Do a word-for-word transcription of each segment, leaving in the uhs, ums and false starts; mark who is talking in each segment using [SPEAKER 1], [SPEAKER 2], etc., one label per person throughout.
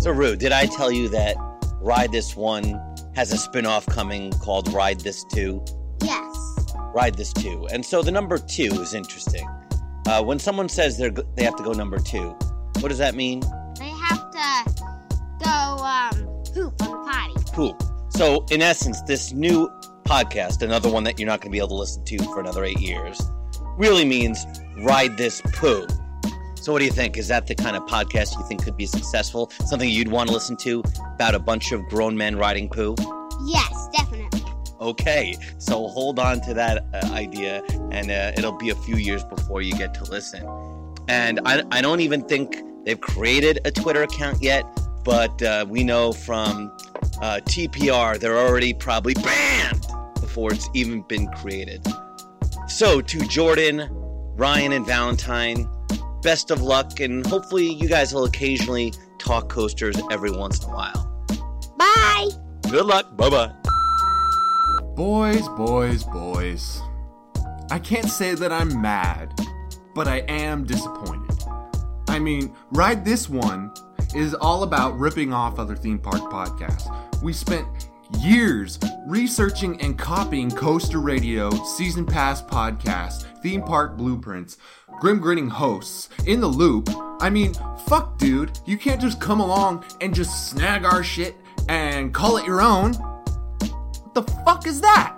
[SPEAKER 1] So, Rue, did I tell you that Ride This One has a spin-off coming called Ride This Two?
[SPEAKER 2] Yes.
[SPEAKER 1] Ride This Two. And so the number two is interesting. Uh, when someone says they're they have to go number two, what does that mean?
[SPEAKER 2] They have to go um, poop on the potty.
[SPEAKER 1] Poop. So, in essence, this new podcast, another one that you're not going to be able to listen to for another eight years, really means Ride This Poo. So what do you think? Is that the kind of podcast you think could be successful? Something you'd want to listen to about a bunch of grown men riding poo?
[SPEAKER 2] Yes, definitely.
[SPEAKER 1] Okay, so hold on to that uh, idea, and uh, it'll be a few years before you get to listen. And I, I don't even think they've created a Twitter account yet, but uh, we know from uh, T P R they're already probably banned before it's even been created. So to Jordan, Ryan, and Valentine, best of luck, and hopefully you guys will occasionally talk coasters every once in a while.
[SPEAKER 2] Bye!
[SPEAKER 1] Good luck. Bye-bye.
[SPEAKER 3] Boys, boys, boys. I can't say that I'm mad, but I am disappointed. I mean, Ride This One is all about ripping off other theme park podcasts. We spent years researching and copying Coaster Radio, Season Pass podcasts, theme park blueprints, grim grinning hosts, In the Loop. I mean, fuck, dude. You can't just come along and just snag our shit and call it your own. What the fuck is that?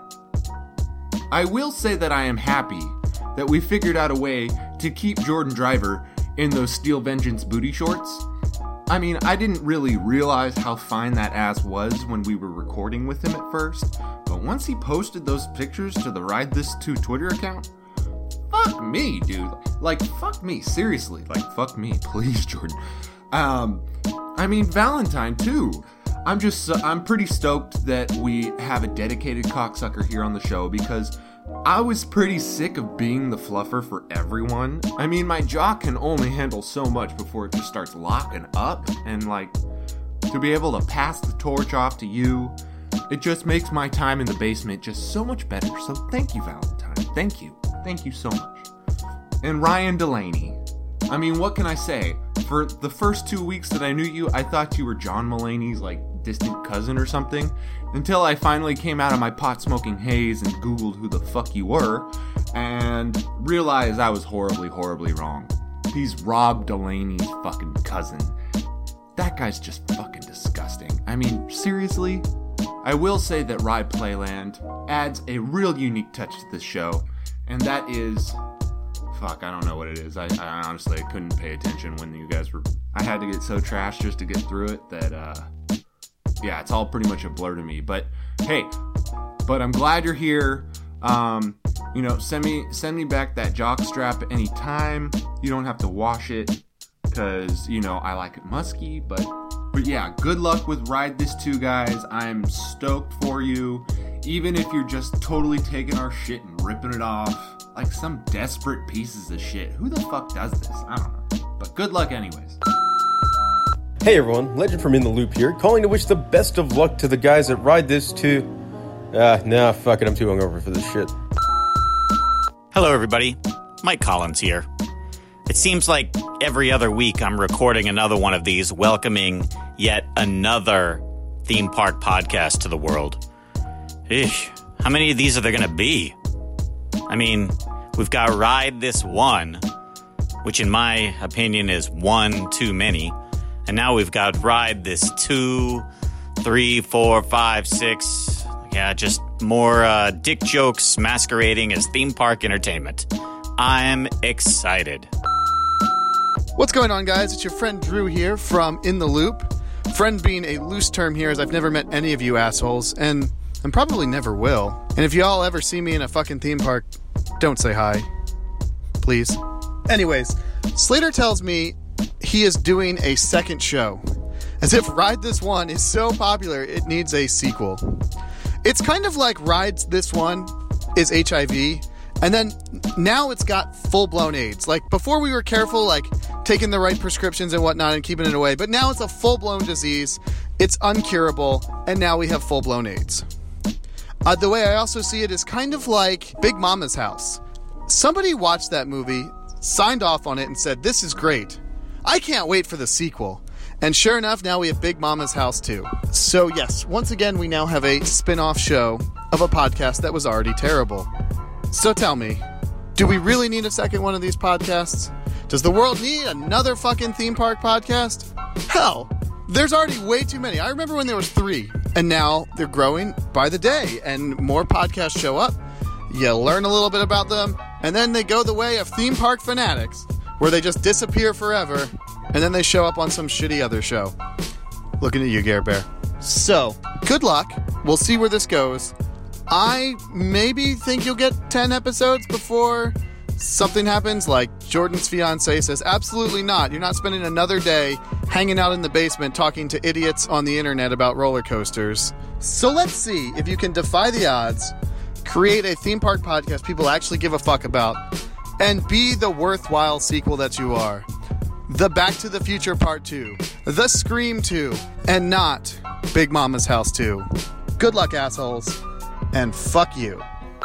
[SPEAKER 3] I will say that I am happy that we figured out a way to keep Jordan Driver in those Steel Vengeance booty shorts. I mean, I didn't really realize how fine that ass was when we were recording with him at first, but once he posted those pictures to the Ride This two Twitter account, fuck me, dude. Like, fuck me, seriously. Like, fuck me, please, Jordan. Um, I mean, Valentine, too. I'm just, I'm pretty stoked that we have a dedicated cocksucker here on the show, because I was pretty sick of being the fluffer for everyone. I mean, my jaw can only handle so much before it just starts locking up, and like, to be able to pass the torch off to you, it just makes my time in the basement just so much better. So thank you, Valentine. Thank you. Thank you so much. And Ryan Delaney. I mean, what can I say? For the first two weeks that I knew you, I thought you were John Mulaney's, like, distant cousin or something, until I finally came out of my pot-smoking haze and Googled who the fuck you were, and realized I was horribly, horribly wrong. He's Rob Delaney's fucking cousin. That guy's just fucking disgusting. I mean, seriously? I will say that Ride Playland adds a real unique touch to this show, and that is... Fuck, I don't know what it is. I, I honestly I couldn't pay attention when you guys were... I had to get so trashed just to get through it that, uh... yeah, it's all pretty much a blur to me. But, hey, but I'm glad you're here. Um, you know, send me send me back that jock strap anytime. You don't have to wash it, because, you know, I like it musky. But, but yeah, good luck with Ride This two, guys. I'm stoked for you. Even if you're just totally taking our shit and ripping it off like some desperate pieces of shit. Who the fuck does this? I don't know. But good luck anyways.
[SPEAKER 4] Hey everyone, Legend from In the Loop here, calling to wish the best of luck to the guys that Ride This two. Ah, nah, fuck it, I'm too hungover for this shit.
[SPEAKER 5] Hello everybody, Mike Collins here. It seems like every other week I'm recording another one of these, welcoming yet another theme park podcast to the world. Eesh, how many of these are there gonna be? I mean, we've got Ride This One, which in my opinion is one too many. And now we've got Ride This Two, Three, Four, Five, Six. Yeah, just more uh, dick jokes masquerading as theme park entertainment. I'm excited.
[SPEAKER 6] What's going on, guys? It's your friend Drew here from In the Loop. Friend being a loose term here, as I've never met any of you assholes, and and probably never will. And if y'all ever see me in a fucking theme park, don't say hi. Please. Anyways, Slater tells me he is doing a second show. As if Ride This One is so popular, it needs a sequel. It's kind of like Ride This One is H I V, and then now it's got full-blown AIDS. Like, before we were careful, like, taking the right prescriptions and whatnot and keeping it away, but now it's a full-blown disease, it's uncurable, and now we have full-blown AIDS. Uh, the way I also see it is kind of like Big Mama's House. Somebody watched that movie, signed off on it, and said, "This is great. I can't wait for the sequel." And sure enough, now we have Big Mama's House too. So yes, once again, we now have a spin-off show of a podcast that was already terrible. So tell me, do we really need a second one of these podcasts? Does the world need another fucking theme park podcast? Hell, there's already way too many. I remember when there was three, and now they're growing by the day, and more podcasts show up. You learn a little bit about them, and then they go the way of theme park fanatics, where they just disappear forever, and then they show up on some shitty other show. Looking at you, Gare Bear. So, good luck. We'll see where this goes. I maybe think you'll get ten episodes before something happens, like Jordan's fiance says, absolutely not. You're not spending another day hanging out in the basement talking to idiots on the internet about roller coasters. So let's see if you can defy the odds, create a theme park podcast people actually give a fuck about, and be the worthwhile sequel that you are. The Back to the Future Part two, The Scream two, and not Big Mama's House two. Good luck, assholes, and fuck you.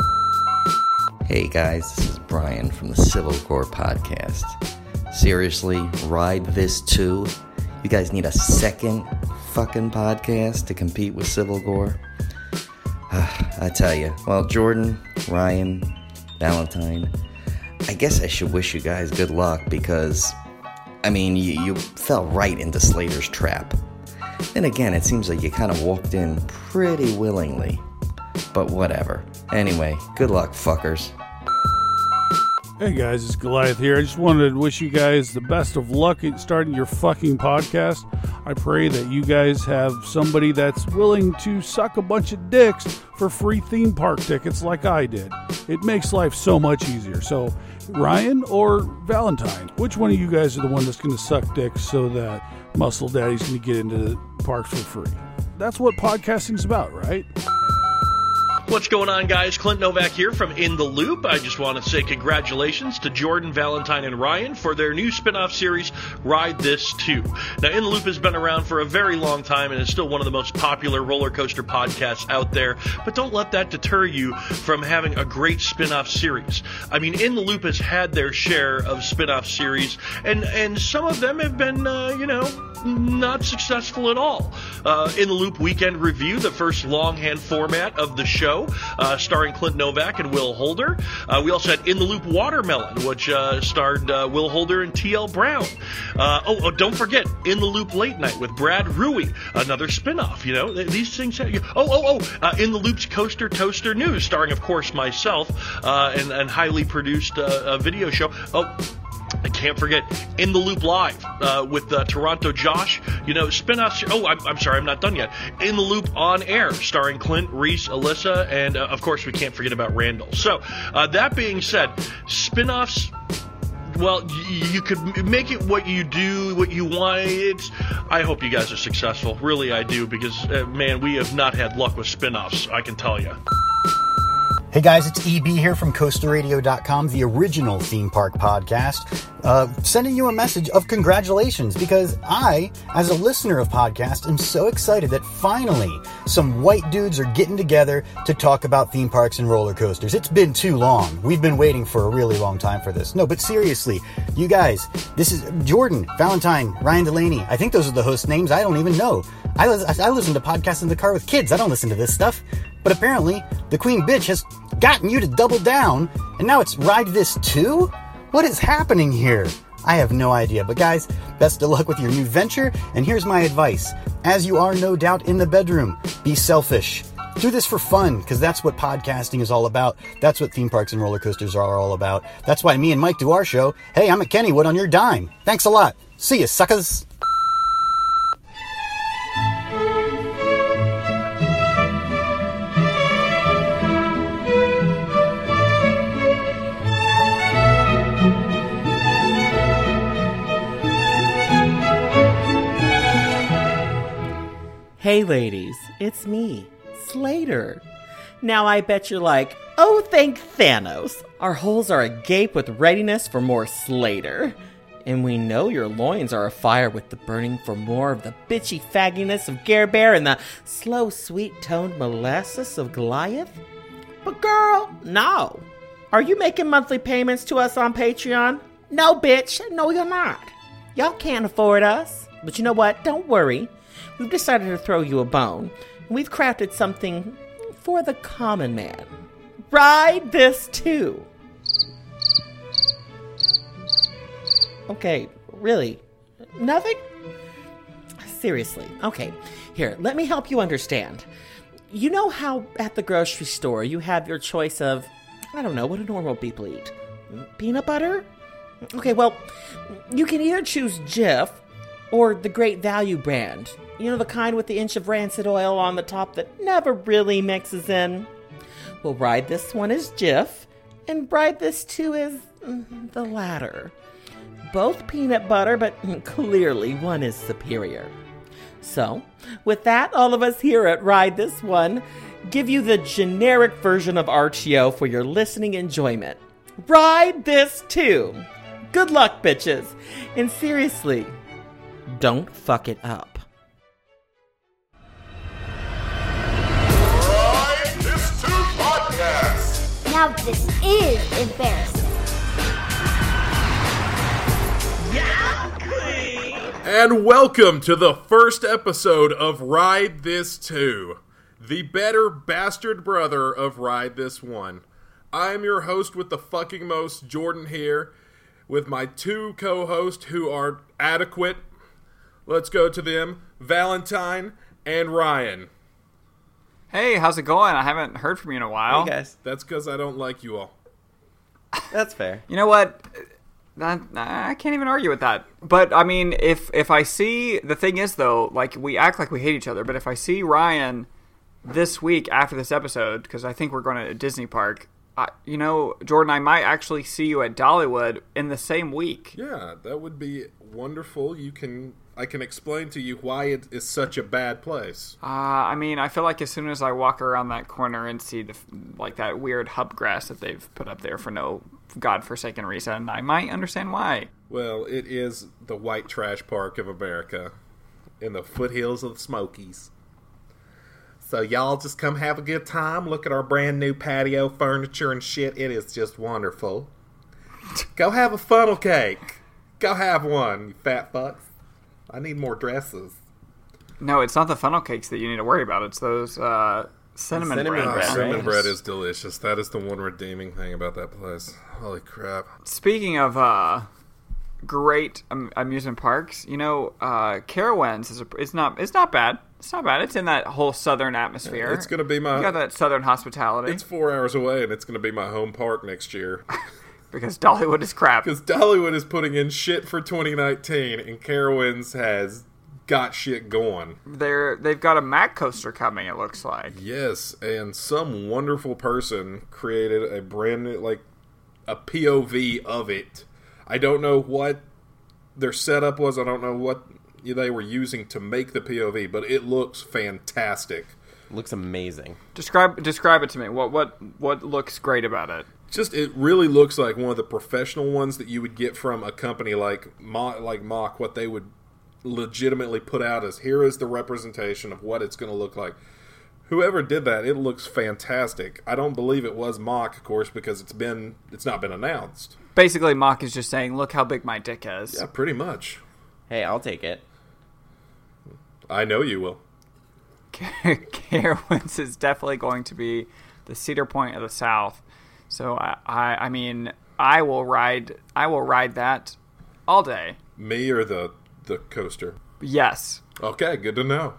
[SPEAKER 7] Hey guys, this is Brian from the Civil Core Podcast. Seriously, Ride This too? You guys need a second fucking podcast to compete with Civil Core? I tell you, well, Jordan, Ryan, Valentine, I guess I should wish you guys good luck because, I mean, you, you fell right into Slater's trap. Then again, it seems like you kind of walked in pretty willingly. But whatever. Anyway, good luck, fuckers.
[SPEAKER 8] Hey guys, it's Goliath here. I just wanted to wish you guys the best of luck in starting your fucking podcast. I pray that you guys have somebody that's willing to suck a bunch of dicks for free theme park tickets like I did. It makes life so much easier. So, Ryan or Valentine, which one of you guys are the one that's going to suck dicks so that Muscle Daddy's going to get into the parks for free? That's what podcasting's about, right?
[SPEAKER 9] What's going on, guys? Clint Novak here from In the Loop. I just want to say congratulations to Jordan, Valentine, and Ryan for their new spin-off series, Ride This too. Now, In the Loop has been around for a very long time and is still one of the most popular roller coaster podcasts out there, but don't let that deter you from having a great spin-off series. I mean, In the Loop has had their share of spin-off series, and, and some of them have been, uh, you know, not successful at all. Uh, In the Loop Weekend Review, the first longhand format of the show, uh, starring Clint Novak and Will Holder. Uh, we also had In the Loop Watermelon, which uh, starred uh, Will Holder and T L Brown. Uh, oh, oh, don't forget In the Loop Late Night with Brad Rui, another spinoff. You know, these things. Have, oh, oh, oh! Uh, In the Loop's Coaster Toaster News, starring, of course, myself, uh, and, and highly produced uh, a video show. Oh. I can't forget In the Loop Live uh, with uh, Toronto Josh. You know, spin-offs. Oh, I'm, I'm sorry, I'm not done yet. In the Loop On Air, starring Clint, Reese, Alyssa, and uh, of course we can't forget about Randall. So, uh, that being said, spin-offs. Well, y- you could make it what you do, what you want. It's, I hope you guys are successful. Really, I do, because, uh, man, we have not had luck with spin-offs, I can tell you.
[SPEAKER 10] Hey guys, it's E B here from Coaster Radio dot com, the original theme park podcast, uh, sending you a message of congratulations because I, as a listener of podcasts, am so excited that finally some white dudes are getting together to talk about theme parks and roller coasters. It's been too long. We've been waiting for a really long time for this. No, but seriously, you guys, this is Jordan, Valentine, Ryan Delaney. I think those are the host names. I don't even know. I, I listen to podcasts in the car with kids. I don't listen to this stuff. But apparently, the Queen Bitch has gotten you to double down, and now it's Ride This too? What is happening here? I have no idea. But guys, best of luck with your new venture, and here's my advice. As you are no doubt in the bedroom, be selfish. Do this for fun, because that's what podcasting is all about. That's what theme parks and roller coasters are all about. That's why me and Mike do our show. Hey, I'm at Kennywood on your dime. Thanks a lot. See ya, suckers.
[SPEAKER 11] Hey ladies, it's me, Slater. Now I bet you're like, oh thank Thanos, our holes are agape with readiness for more Slater. And we know your loins are afire with the burning for more of the bitchy fagginess of Gare Bear and the slow sweet-toned molasses of Goliath. But girl, no. Are you making monthly payments to us on Patreon? No bitch, no you're not. Y'all can't afford us. But you know what? Don't worry. We've decided to throw you a bone. We've crafted something for the common man. Ride this too. Okay, really? Nothing? Seriously. Okay, here, let me help you understand. You know how at the grocery store you have your choice of, I don't know, what do normal people eat? Peanut butter? Okay, well, you can either choose Jif or the Great Value brand. You know, the kind with the inch of rancid oil on the top that never really mixes in. Well, Ride This one is Jif, and Ride This two is mm, the latter. Both peanut butter, but clearly one is superior. So, with that, all of us here at Ride This One give you the generic version of Archeo for your listening enjoyment. Ride this too. Good luck, bitches. And seriously, don't fuck it up.
[SPEAKER 12] Ride This Too Podcast.
[SPEAKER 2] Now this is embarrassing.
[SPEAKER 3] And welcome to the first episode of Ride This two, the better bastard brother of Ride This one. I'm your host with the fucking most, Jordan here, with my two co-hosts who are adequate. Let's go to them, Valentine and Ryan.
[SPEAKER 13] Hey, how's it going? I haven't heard from you in a while.
[SPEAKER 14] Hey guys.
[SPEAKER 3] That's because I don't like you all.
[SPEAKER 14] That's fair.
[SPEAKER 13] You know what? That, I can't even argue with that. But, I mean, if if I see... The thing is, though, like, we act like we hate each other, but if I see Ryan this week after this episode, because I think we're going to a Disney park, I, you know, Jordan, I might actually see you at Dollywood in the same week.
[SPEAKER 3] Yeah, that would be wonderful. You can... I can explain to you why it is such a bad place.
[SPEAKER 13] Uh, I mean, I feel like as soon as I walk around that corner and see the like that weird hub grass that they've put up there for no godforsaken reason, I might understand why.
[SPEAKER 3] Well, it is the white trash park of America in the foothills of the Smokies. So y'all just come have a good time. Look at our brand new patio furniture and shit. It is just wonderful. Go have a funnel cake. Go have one, you fat fucks. I need more dresses.
[SPEAKER 13] No, it's not the funnel cakes that you need to worry about. It's those uh, cinnamon, cinnamon bread.
[SPEAKER 3] bread. Oh, cinnamon bread is delicious. That is the one redeeming thing about that place. Holy crap.
[SPEAKER 13] Speaking of uh, great um, amusement parks, you know, uh, Carowinds is a, it's not it's not bad. It's not bad. It's in that whole southern atmosphere.
[SPEAKER 3] It's going to be my...
[SPEAKER 13] You got that southern hospitality.
[SPEAKER 3] It's four hours away, and it's going to be my home park next year.
[SPEAKER 13] Because Dollywood is crap.
[SPEAKER 3] Because Dollywood is putting in shit for twenty nineteen, and Carowinds has got shit going.
[SPEAKER 13] They're, they've got a Mac coaster coming, it looks like.
[SPEAKER 3] Yes, and some wonderful person created a brand new, like, a P O V of it. I don't know what their setup was. I don't know what they were using to make the P O V, but it looks fantastic.
[SPEAKER 14] Looks amazing.
[SPEAKER 13] Describe describe it to me. What what what looks great about it?
[SPEAKER 3] Just, it really looks like one of the professional ones that you would get from a company like Mo- like Mock, what they would legitimately put out as, here is the representation of what it's going to look like. Whoever did that, it looks fantastic. I don't believe it was Mock, of course, because it's been it's not been announced.
[SPEAKER 13] Basically, Mock is just saying, look how big my dick is.
[SPEAKER 3] Yeah, pretty much.
[SPEAKER 14] Hey, I'll take it.
[SPEAKER 3] I know you will.
[SPEAKER 13] Carowinds is definitely going to be the Cedar Point of the South. So I, I, I mean, I will ride. I will ride that all day.
[SPEAKER 3] Me or the the coaster?
[SPEAKER 13] Yes.
[SPEAKER 3] Okay, good to know.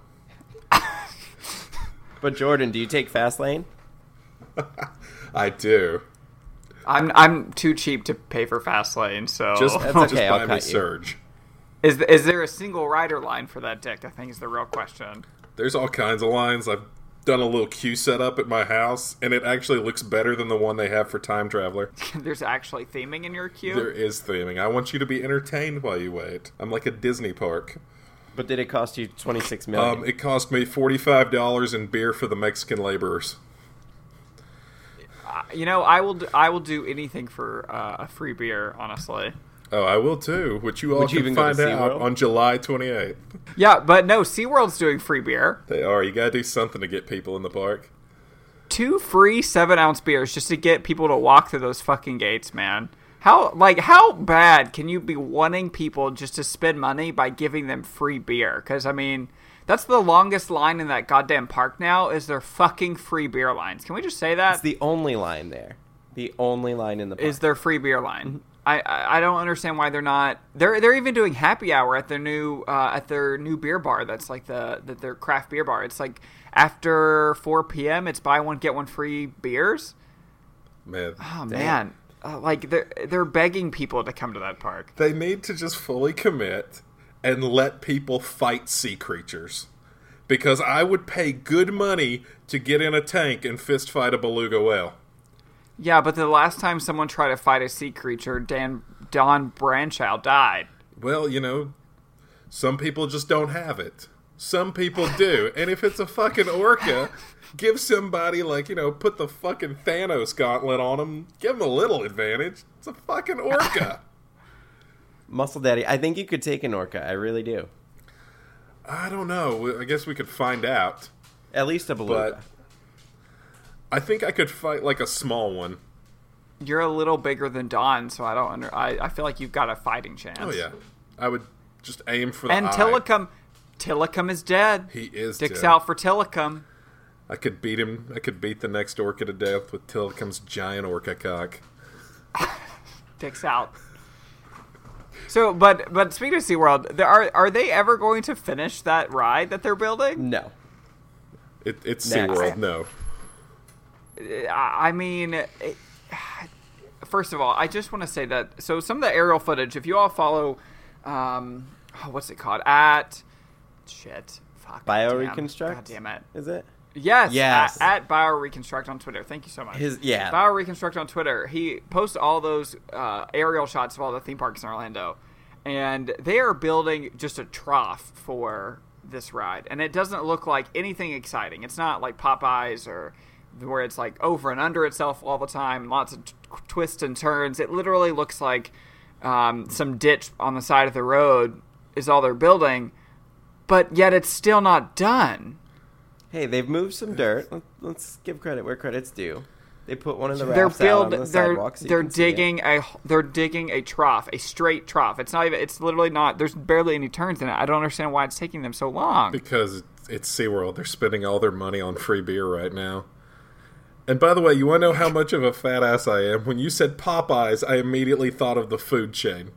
[SPEAKER 14] But Jordan, do you take Fastlane?
[SPEAKER 3] I do.
[SPEAKER 13] I'm I'm too cheap to pay for Fastlane, so
[SPEAKER 3] just,
[SPEAKER 14] That's
[SPEAKER 3] just
[SPEAKER 14] okay,
[SPEAKER 3] buy
[SPEAKER 14] I'll
[SPEAKER 3] me
[SPEAKER 14] cut you.
[SPEAKER 3] Surge.
[SPEAKER 13] Is is there a single rider line for that dick? I think is the real question.
[SPEAKER 3] There's all kinds of lines. I've done a little queue setup at my house, and it actually looks better than the one they have for Time Traveler.
[SPEAKER 13] There's actually theming in your queue?
[SPEAKER 3] There is theming. I want you to be entertained while you wait. I'm like a Disney park.
[SPEAKER 14] But did it cost you twenty-six million dollars?
[SPEAKER 3] Um, it cost me forty-five dollars in beer for the Mexican laborers.
[SPEAKER 13] Uh, you know, I will do, I will do anything for uh, a free beer, honestly.
[SPEAKER 3] Oh, I will too, which you all
[SPEAKER 14] Would you
[SPEAKER 3] can
[SPEAKER 14] even go to
[SPEAKER 3] find out
[SPEAKER 14] SeaWorld?
[SPEAKER 3] on July twenty-eighth.
[SPEAKER 13] Yeah, but no, SeaWorld's doing free beer.
[SPEAKER 3] They are. You gotta do something to get people in the park.
[SPEAKER 13] Two free seven ounce beers just to get people to walk through those fucking gates, man. How like how bad can you be wanting people just to spend money by giving them free beer? Because I mean, that's the longest line in that goddamn park now. Is their fucking free beer lines? Can we just say that?
[SPEAKER 14] It's the only line there. The only line in the park
[SPEAKER 13] Is their free beer line. I, I I don't understand why they're not. They're they're even doing happy hour at their new uh, at their new beer bar. That's like the that their craft beer bar. It's like after four p.m. It's buy one get one free beers.
[SPEAKER 15] Man,
[SPEAKER 13] oh man. Uh, like they're they're begging people to come to that park.
[SPEAKER 15] They need to just fully commit and let people fight sea creatures, because I would pay good money to get in a tank and fist fight a beluga whale.
[SPEAKER 13] Yeah, but the last time someone tried to fight a sea creature, Dan Don Branchow died.
[SPEAKER 15] Well, you know, some people just don't have it. Some people do, and if it's a fucking orca, give somebody, like, you know, put the fucking Thanos gauntlet on them. Give them a little advantage. It's a fucking orca.
[SPEAKER 14] Muscle Daddy, I think you could take an orca. I really do.
[SPEAKER 15] I don't know. I guess we could find out.
[SPEAKER 14] At least a beluga.
[SPEAKER 15] But I think I could fight, like, a small one.
[SPEAKER 13] You're a little bigger than Don, so I don't under. I, I feel like you've got a fighting chance.
[SPEAKER 15] Oh, yeah. I would just aim for the
[SPEAKER 13] and
[SPEAKER 15] eye.
[SPEAKER 13] Tillicum, Tillicum is dead.
[SPEAKER 15] He is
[SPEAKER 13] Dick's
[SPEAKER 15] dead.
[SPEAKER 13] out for Tillicum.
[SPEAKER 15] I could beat him. I could beat the next orca to death with Tillicum's giant orca cock.
[SPEAKER 13] Dick's out. So, but but speaking of SeaWorld, there are are they ever going to finish that ride that they're building?
[SPEAKER 14] No.
[SPEAKER 15] It, it's
[SPEAKER 14] Next.
[SPEAKER 15] SeaWorld, no.
[SPEAKER 13] I mean, it, first of all, I just want to say that, so some of the aerial footage, if you all follow, um, oh, what's it called? At, shit, fuck.
[SPEAKER 14] BioReconstruct?
[SPEAKER 13] God damn it.
[SPEAKER 14] Is it?
[SPEAKER 13] Yes,
[SPEAKER 14] Yes.
[SPEAKER 13] At, at BioReconstruct on Twitter. Thank you so much.
[SPEAKER 14] His- yeah.
[SPEAKER 13] BioReconstruct on Twitter. He posts all those uh, aerial shots of all the theme parks in Orlando, and they are building just a trough for this ride, and it doesn't look like anything exciting. It's not like Popeyes or where it's like over and under itself all the time, lots of t- twists and turns. It literally looks like um, some ditch on the side of the road is all they're building, but yet it's still not done.
[SPEAKER 14] Hey, they've moved some dirt. Let- Let's give credit where credit's due. They put one of the
[SPEAKER 13] They're
[SPEAKER 14] rafts out on
[SPEAKER 13] build.
[SPEAKER 14] the
[SPEAKER 13] They're
[SPEAKER 14] sidewalk so you
[SPEAKER 13] they're
[SPEAKER 14] can see it.
[SPEAKER 13] digging a they're digging a trough, a straight trough. It's not even. It's literally not. There's barely any turns in it. I don't understand why it's taking them so long.
[SPEAKER 15] Because it's, it's SeaWorld. They're spending all their money on free beer right now. And by the way, you want to know how much of a fat ass I am? When you said Popeyes, I immediately thought of the food chain.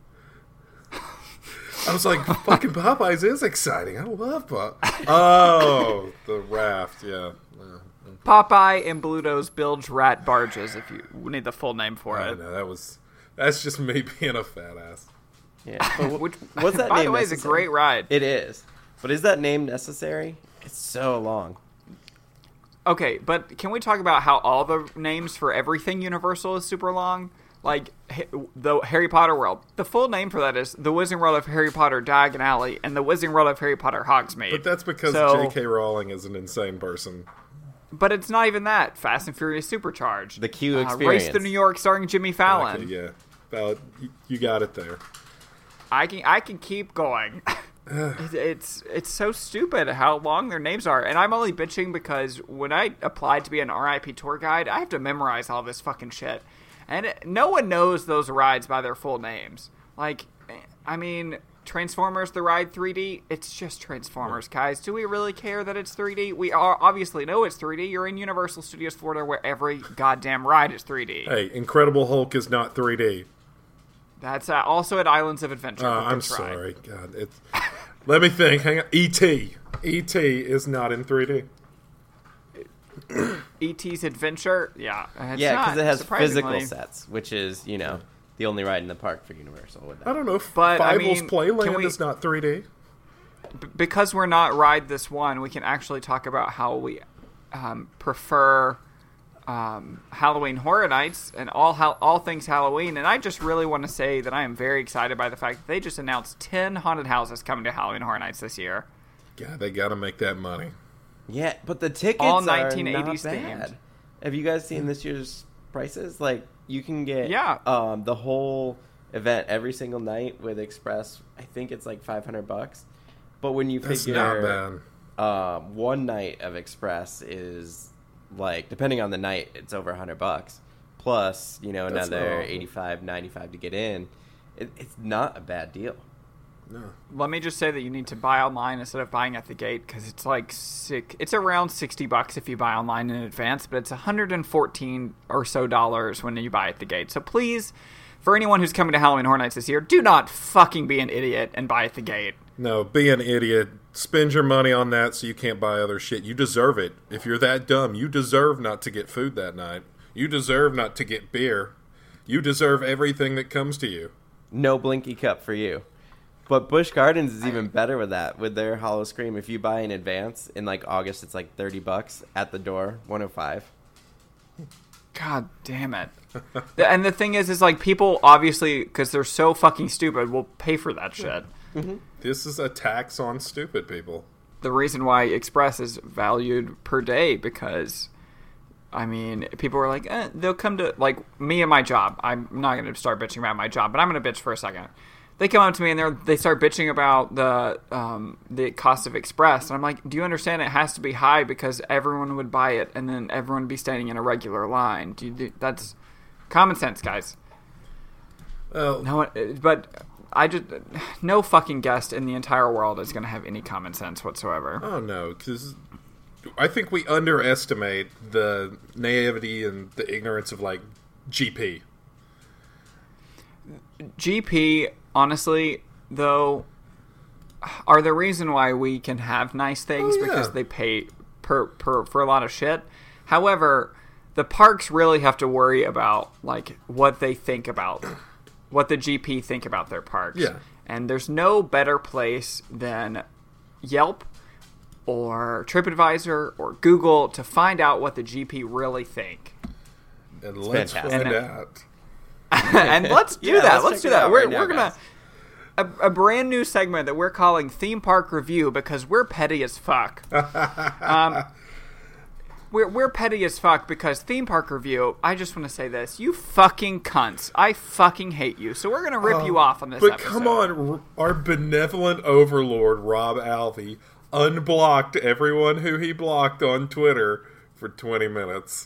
[SPEAKER 15] I was like, fucking Popeyes is exciting. I love Popeyes. Oh, the raft, yeah.
[SPEAKER 13] Popeye and Bluto's bilge rat barges. If you need the full name for
[SPEAKER 15] I
[SPEAKER 13] it.
[SPEAKER 15] know, that was that's just me being a fat ass.
[SPEAKER 14] Yeah. But
[SPEAKER 13] Which,
[SPEAKER 14] what's that
[SPEAKER 13] by
[SPEAKER 14] name
[SPEAKER 13] the way, is a
[SPEAKER 14] necessary?
[SPEAKER 13] great ride.
[SPEAKER 14] It is. But is that name necessary? It's so long.
[SPEAKER 13] Okay, but can we talk about how all the names for everything Universal is super long? Like the Harry Potter World. The full name for that is the Wizarding World of Harry Potter Diagon Alley and the Wizarding World of Harry Potter Hogsmeade.
[SPEAKER 15] But that's because
[SPEAKER 13] So-
[SPEAKER 15] J K. Rowling is an insane person.
[SPEAKER 13] But it's not even that. Fast and Furious Supercharged.
[SPEAKER 14] The Q
[SPEAKER 13] uh,
[SPEAKER 14] experience.
[SPEAKER 13] Race to New York starring Jimmy Fallon.
[SPEAKER 15] Okay, yeah. Well, you, you got it there.
[SPEAKER 13] I can I can keep going. It- it's it's so stupid how long their names are, and I'm only bitching because when I applied to be an R I P tour guide, I have to memorize all this fucking shit, and it, no one knows those rides by their full names. Like, I mean, Transformers the ride three D, it's just Transformers, guys. Do we really care that it's three D? We are obviously know it's three D. You're in Universal Studios Florida, where every goddamn ride is three D.
[SPEAKER 15] Hey, Incredible Hulk is not three D.
[SPEAKER 13] That's uh, also at Islands of Adventure.
[SPEAKER 15] Uh,
[SPEAKER 13] but
[SPEAKER 15] I'm
[SPEAKER 13] that's right.
[SPEAKER 15] sorry. God, it's. Let me think. Hang on. E T E T is not in three D.
[SPEAKER 13] E T's Adventure, yeah, it's
[SPEAKER 14] yeah,
[SPEAKER 13] not,
[SPEAKER 14] because it has
[SPEAKER 13] surprisingly.
[SPEAKER 14] physical sets, which is, you know, the only ride in the park for Universal. With that.
[SPEAKER 15] I don't know if
[SPEAKER 13] But, I
[SPEAKER 15] Fievel's
[SPEAKER 13] mean, can
[SPEAKER 15] Playland
[SPEAKER 13] we-
[SPEAKER 15] is not three D.
[SPEAKER 13] B- because we're not ride this one, we can actually talk about how we um, prefer um, Halloween Horror Nights and all ha- all things Halloween. And I just really want to say that I am very excited by the fact that they just announced ten haunted houses coming to Halloween Horror Nights this year.
[SPEAKER 15] Yeah, they got to make that money.
[SPEAKER 14] Yeah, but the tickets
[SPEAKER 13] All
[SPEAKER 14] are
[SPEAKER 13] nineteen
[SPEAKER 14] not
[SPEAKER 13] eighties
[SPEAKER 14] bad.
[SPEAKER 13] themed.
[SPEAKER 14] Have you guys seen this year's prices? Like, you can get
[SPEAKER 13] Yeah.
[SPEAKER 14] um, the whole event every single night with Express. I think it's like five hundred bucks. But when you
[SPEAKER 15] That's
[SPEAKER 14] figure
[SPEAKER 15] not
[SPEAKER 14] um, one night of Express is like, depending on the night, it's over one hundred bucks. plus, you know,
[SPEAKER 15] That's
[SPEAKER 14] another
[SPEAKER 15] not-
[SPEAKER 14] eighty-five, ninety-five to get in. It, it's not a bad deal.
[SPEAKER 15] No.
[SPEAKER 13] Let me just say that you need to buy online instead of buying at the gate because it's like sick. It's around sixty bucks if you buy online in advance, but it's one hundred fourteen or so dollars when you buy at the gate. So please, for anyone who's coming to Halloween Horror Nights this year, do not fucking be an idiot and buy at the gate.
[SPEAKER 15] No, be an idiot. Spend your money on that so you can't buy other shit. You deserve it. If you're that dumb, you deserve not to get food that night. You deserve not to get beer. You deserve everything that comes to you.
[SPEAKER 14] No Blinky Cup for you. But Busch Gardens is even better with that, with their Hollow Scream. If you buy in advance, in like August, it's like thirty bucks at the door, one oh five.
[SPEAKER 13] God damn it. The- and the thing is, is like people obviously, because they're so fucking stupid, will pay for that shit.
[SPEAKER 15] This is a tax on stupid people.
[SPEAKER 13] The reason why Express is valued per day because, I mean, people are like, eh, they'll come to, like, me and my job. I'm not going to start bitching about my job, but I'm going to bitch for a second. They come up to me and they they start bitching about the um, the cost of Express. And I'm like, do you understand it has to be high because everyone would buy it and then everyone would be standing in a regular line? Do you, do, that's common sense, guys.
[SPEAKER 15] Well,
[SPEAKER 13] no, but I just, no fucking guest in the entire world is going to have any common sense whatsoever.
[SPEAKER 15] Oh, no, because I think we underestimate the naivety and the ignorance of, like, G P.
[SPEAKER 13] G P, honestly, though, are the reason why we can have nice things
[SPEAKER 15] Oh, yeah.
[SPEAKER 13] because they pay per, per for a lot of shit. However, the parks really have to worry about like what they think about, what the G P think about their parks.
[SPEAKER 15] Yeah.
[SPEAKER 13] And there's no better place than Yelp or TripAdvisor or Google to find out what the G P really think.
[SPEAKER 15] And
[SPEAKER 13] It's
[SPEAKER 15] let's
[SPEAKER 13] fantastic.
[SPEAKER 15] find
[SPEAKER 13] And-
[SPEAKER 15] out.
[SPEAKER 13] and let's do
[SPEAKER 14] Yeah,
[SPEAKER 13] that.
[SPEAKER 14] let's
[SPEAKER 13] Let's,
[SPEAKER 14] check
[SPEAKER 13] do
[SPEAKER 14] it
[SPEAKER 13] that.
[SPEAKER 14] out
[SPEAKER 13] We're
[SPEAKER 14] right now,
[SPEAKER 13] we're gonna a, a brand new segment that we're calling Theme Park Review because we're petty as fuck. um, we're we're petty as fuck because Theme Park Review. I just want to say this: you fucking cunts. I fucking hate you. So we're gonna rip you off on this.
[SPEAKER 15] But
[SPEAKER 13] episode.
[SPEAKER 15] come on, r- our benevolent overlord, Rob Alvey, unblocked everyone who he blocked on Twitter for twenty minutes.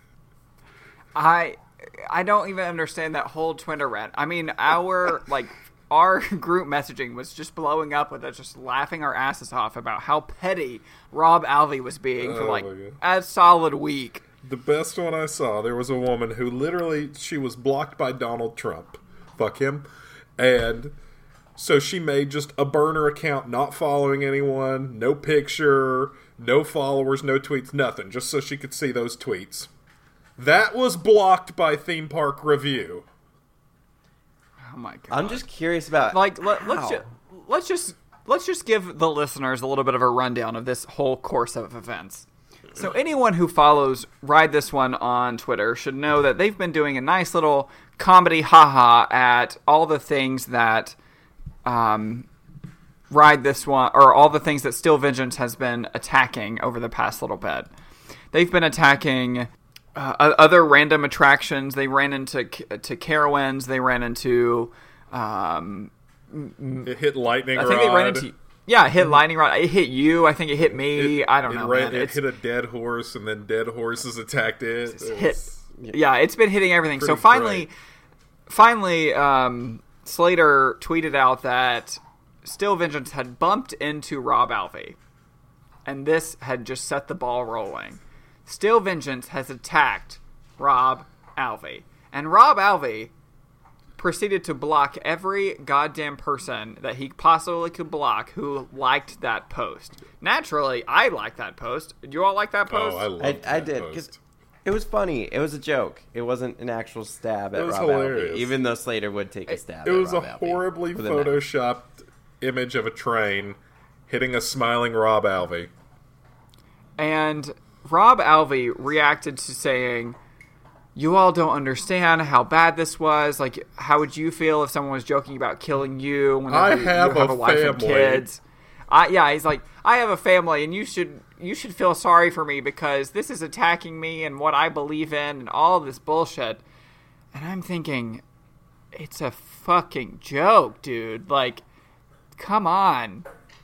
[SPEAKER 13] I I don't even understand that whole Twitter rant. I mean, our like our group messaging was just blowing up with us just laughing our asses off about how petty Rob Alvey was being for
[SPEAKER 15] Oh
[SPEAKER 13] like
[SPEAKER 15] my God.
[SPEAKER 13] a solid week.
[SPEAKER 15] The best one I saw, there was a woman who literally, she was blocked by Donald Trump. Fuck him. And so she made just a burner account, not following anyone, no picture, no followers, no tweets, nothing, just so she could see those tweets. That was blocked by Theme Park Review.
[SPEAKER 13] Oh my god!
[SPEAKER 14] I'm just curious about
[SPEAKER 13] like let, let's
[SPEAKER 14] how.
[SPEAKER 13] just let's just let's just give the listeners a little bit of a rundown of this whole course of events. So anyone who follows Ride This One on Twitter should know that they've been doing a nice little comedy haha at all the things that um, Ride This One, or all the things that Steel Vengeance has been attacking over the past little bit. They've been attacking uh, other random attractions. They ran into to Carowinds. They ran into. Um,
[SPEAKER 15] It hit Lightning
[SPEAKER 13] I
[SPEAKER 15] Rod.
[SPEAKER 13] think they ran into. Yeah, it hit Lightning Rod. It hit you. I think it hit me.
[SPEAKER 15] It,
[SPEAKER 13] I don't
[SPEAKER 15] it
[SPEAKER 13] know.
[SPEAKER 15] ran-
[SPEAKER 13] man.
[SPEAKER 15] It
[SPEAKER 13] It's
[SPEAKER 15] hit a dead horse, and then dead horses attacked it. It
[SPEAKER 13] hit.
[SPEAKER 15] was-
[SPEAKER 13] Yeah, it's been hitting everything. So
[SPEAKER 15] Pretty
[SPEAKER 13] finally,
[SPEAKER 15] great.
[SPEAKER 13] finally, um, Slater tweeted out that Steel Vengeance had bumped into Rob Alvey, and this had just set the ball rolling. Steel Vengeance has attacked Rob Alvey, and Rob Alvey proceeded to block every goddamn person that he possibly could block who liked that post. Naturally, I liked that post. Did you all like that post?
[SPEAKER 15] Oh, I love
[SPEAKER 14] I,
[SPEAKER 15] that
[SPEAKER 14] I did because it was funny. It was a joke. It wasn't an actual stab at
[SPEAKER 15] It was
[SPEAKER 14] Rob
[SPEAKER 15] hilarious.
[SPEAKER 14] Alvey, even though Slater would take a stab.
[SPEAKER 15] It
[SPEAKER 14] at
[SPEAKER 15] was a
[SPEAKER 14] Rob Alvey
[SPEAKER 15] horribly
[SPEAKER 14] with a knife.
[SPEAKER 15] photoshopped image of a train hitting a smiling Rob Alvey.
[SPEAKER 13] And Rob Alvey reacted to saying, "You all don't understand how bad this was. Like, how would you feel if someone was joking about killing you when
[SPEAKER 15] I
[SPEAKER 13] you
[SPEAKER 15] have
[SPEAKER 13] have
[SPEAKER 15] a
[SPEAKER 13] a wife and
[SPEAKER 15] family."
[SPEAKER 13] kids?" I, yeah, he's like, "I have a family, and you should you should feel sorry for me because this is attacking me and what I believe in and all this bullshit." And I'm thinking, it's a fucking joke, dude. Like, come on.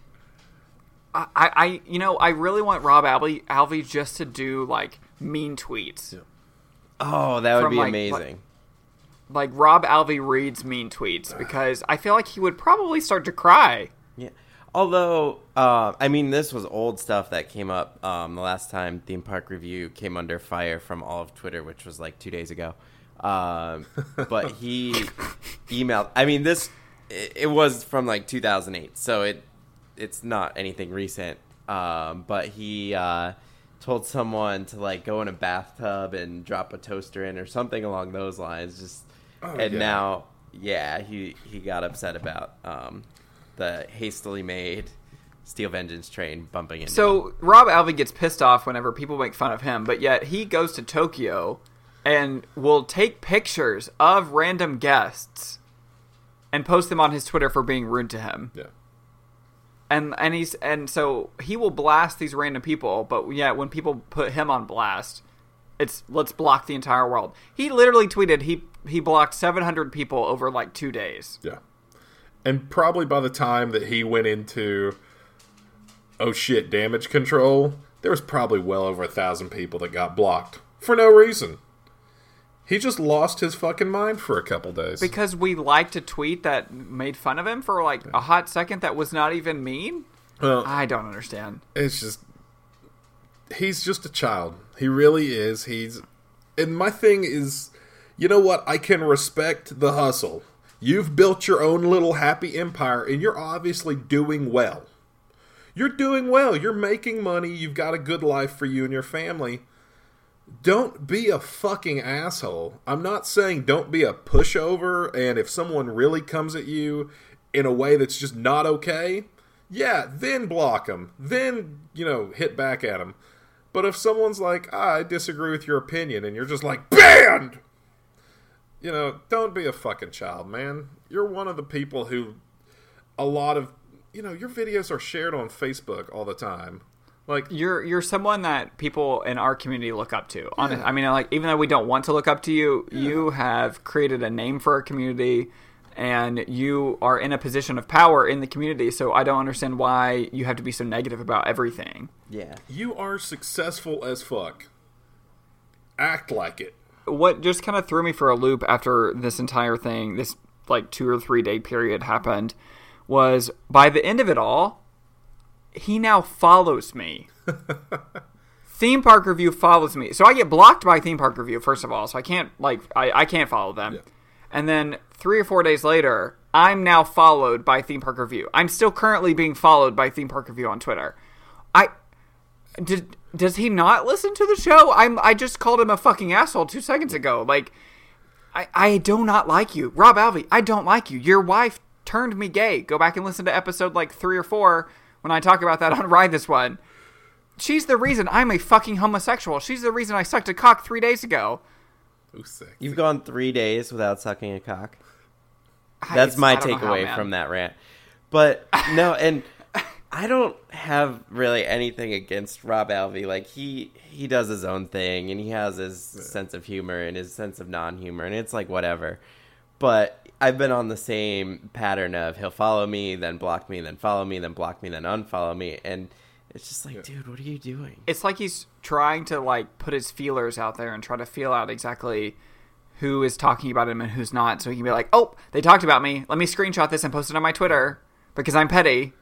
[SPEAKER 13] I, I, you know, I really want Rob Alvey, Alvey just to do like mean tweets.
[SPEAKER 14] Oh, that would
[SPEAKER 13] From,
[SPEAKER 14] be
[SPEAKER 13] like,
[SPEAKER 14] amazing.
[SPEAKER 13] Like, like Rob Alvey reads mean tweets, because I feel like he would probably start to cry.
[SPEAKER 14] Yeah. Although, uh, I mean, this was old stuff that came up um, the last time Theme Park Review came under fire from all of Twitter, which was like two days ago. Um, but he emailed. I mean, this it, it was from like two thousand eight, so it it's not anything recent. Um, but he uh, told someone to like go in a bathtub and drop a toaster in or something along those lines. Just
[SPEAKER 15] Oh,
[SPEAKER 14] and
[SPEAKER 15] yeah.
[SPEAKER 14] now, yeah, he he got upset about um, the hastily made Steel Vengeance train bumping into him.
[SPEAKER 13] So Rob Alvey gets pissed off whenever people make fun of him, but yet he goes to Tokyo and will take pictures of random guests and post them on his Twitter for being rude to him.
[SPEAKER 15] Yeah.
[SPEAKER 13] And and he's and so he will blast these random people, but yeah, when people put him on blast, it's let's block the entire world. He literally tweeted he he blocked seven hundred people over like two days.
[SPEAKER 15] Yeah. And probably by the time that he went into oh shit damage control, there was probably well over a thousand people that got blocked for no reason. He just lost his fucking mind for a couple days.
[SPEAKER 13] Because we liked a tweet that made fun of him for like a hot second that was not even mean?
[SPEAKER 15] Well,
[SPEAKER 13] I don't understand.
[SPEAKER 15] It's just... He's just a child. He really is. He's... And my thing is... You know what? I can respect the hustle. You've built your own little happy empire, and you're obviously doing well. You're doing well. You're making money. You've got a good life for you and your family. Don't be a fucking asshole. I'm not saying don't be a pushover, and if someone really comes at you in a way that's just not okay, yeah, then block them. Then, you know, hit back at them. But if someone's like, ah, I disagree with your opinion, and you're just like, banned! You know, don't be a fucking child, man. You're one of the people who a lot of, you know, your videos are shared on Facebook all the time. Like
[SPEAKER 13] you're you're someone that people in our community look up to. Honest, I mean, like even though we don't want to look up to you, yeah. you have created a name for our community, and you are in a position of power in the community. So I don't understand why you have to be so negative about everything.
[SPEAKER 14] Yeah,
[SPEAKER 15] you are successful as fuck. Act like it.
[SPEAKER 13] What just kind of threw me for a loop after this entire thing, this like two or three day period happened, was by the end of it all, he now follows me. Theme Park Review follows me. So I get blocked by Theme Park Review, first of all. So I can't, like, I, I can't follow them. Yeah. And then three or four days later, I'm now followed by Theme Park Review. I'm still currently being followed by Theme Park Review on Twitter. I, did, does he not listen to the show? I'm, I just called him a fucking asshole two seconds ago. Like, I, I do not like you. Rob Alvey, I don't like you. Your wife turned me gay. Go back and listen to episode, like, three or four when I talk about that on Ride This One. She's the reason I'm a fucking homosexual. She's the reason I sucked a cock three days ago.
[SPEAKER 14] You've gone three days without sucking a cock. That's my takeaway from that rant. But no, and I don't have really anything against Rob Alvey. Like he he does his own thing, and he has his yeah. sense of humor and his sense of non-humor, and it's like whatever. But I've been on the same pattern of he'll follow me, then block me, then follow me, then block me, then unfollow me, and it's just like, yeah. dude, what are you doing?
[SPEAKER 13] It's like he's trying to like put his feelers out there and try to feel out exactly who is talking about him and who's not, so he can be like, oh, they talked about me. Let me screenshot this and post it on my Twitter because I'm petty.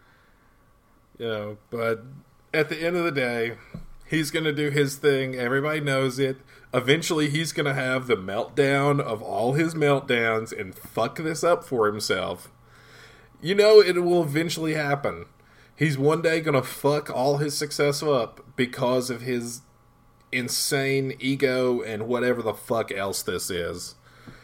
[SPEAKER 15] You know, but at the end of the day, he's going to do his thing. Everybody knows it. Eventually, he's going to have the meltdown of all his meltdowns and fuck this up for himself. You know it will eventually happen. He's one day going to fuck all his success up because of his insane ego and whatever the fuck else this is.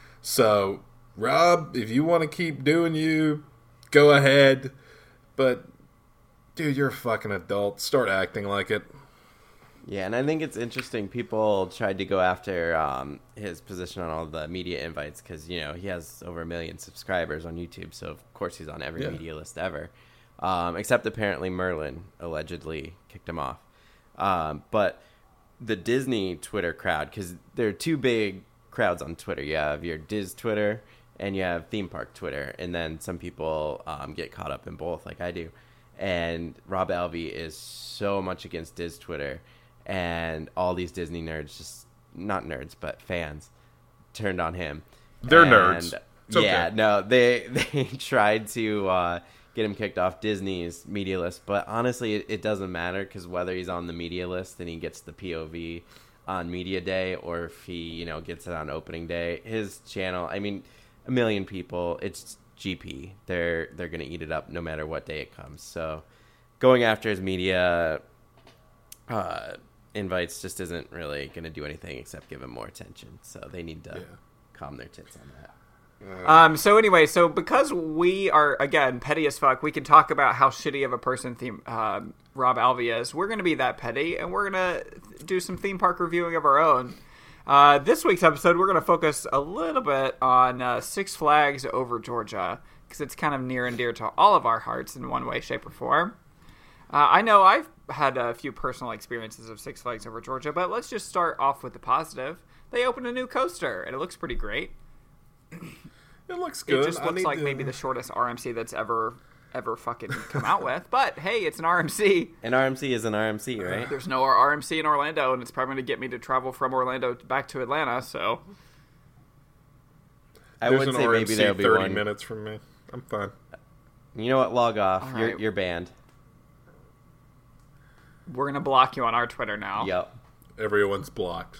[SPEAKER 15] So, Rob, if you want to keep doing you, go ahead. But, dude, you're a fucking adult. Start acting like it.
[SPEAKER 14] Yeah, and I think it's interesting. People tried to go after um, his position on all the media invites because, you know, he has over a million subscribers on YouTube, so of course he's on every yeah. media list ever. Um, except apparently Merlin allegedly kicked him off. Um, but the Disney Twitter crowd, because there are two big crowds on Twitter. You have your Diz Twitter and you have Theme Park Twitter, and then some people um, get caught up in both like I do. And Rob Alvey is so much against Diz Twitter. And all these Disney nerds just not nerds, but fans turned on him.
[SPEAKER 15] They're
[SPEAKER 14] And,
[SPEAKER 15] nerds. It's
[SPEAKER 14] yeah,
[SPEAKER 15] okay.
[SPEAKER 14] no, they they tried to uh, get him kicked off Disney's media list, but honestly, it, it doesn't matter because whether he's on the media list and he gets the P O V on media day, or if he, you know, gets it on opening day, his channel, I mean, a million people, it's G P. They're they're gonna eat it up no matter what day it comes. So going after his media uh, invites just isn't really gonna do anything except give him more attention. So they need to yeah. calm their tits on that.
[SPEAKER 13] Um. So anyway, so because we are again petty as fuck, we can talk about how shitty of a person theme uh, Rob Alvey is. We're gonna be that petty, and we're gonna do some theme park reviewing of our own. Uh, this week's episode, we're gonna focus a little bit on uh, Six Flags Over Georgia because it's kind of near and dear to all of our hearts in one way, shape, or form. Uh, I know I've had a few personal experiences of Six Flags Over Georgia, but let's just start off with the positive. They opened a new coaster, and it looks pretty great.
[SPEAKER 15] It looks good.
[SPEAKER 13] It just
[SPEAKER 15] I
[SPEAKER 13] looks
[SPEAKER 15] need
[SPEAKER 13] like
[SPEAKER 15] to-
[SPEAKER 13] maybe the shortest R M C that's ever ever fucking come out with. But hey, it's an R M C.
[SPEAKER 14] An R M C is an R M C, right?
[SPEAKER 13] There's no R M C in Orlando, and it's probably going to get me to travel from Orlando back to Atlanta. So
[SPEAKER 14] I
[SPEAKER 15] There's
[SPEAKER 14] would
[SPEAKER 15] an
[SPEAKER 14] say
[SPEAKER 15] R M
[SPEAKER 14] maybe
[SPEAKER 15] C
[SPEAKER 14] there'll be
[SPEAKER 15] thirty
[SPEAKER 14] one.
[SPEAKER 15] minutes from me. I'm fine.
[SPEAKER 14] You know what? Log off.
[SPEAKER 13] All
[SPEAKER 14] You're
[SPEAKER 13] right.
[SPEAKER 14] you're banned.
[SPEAKER 13] we're going to block you on our Twitter now.
[SPEAKER 14] Yep.
[SPEAKER 15] Everyone's blocked.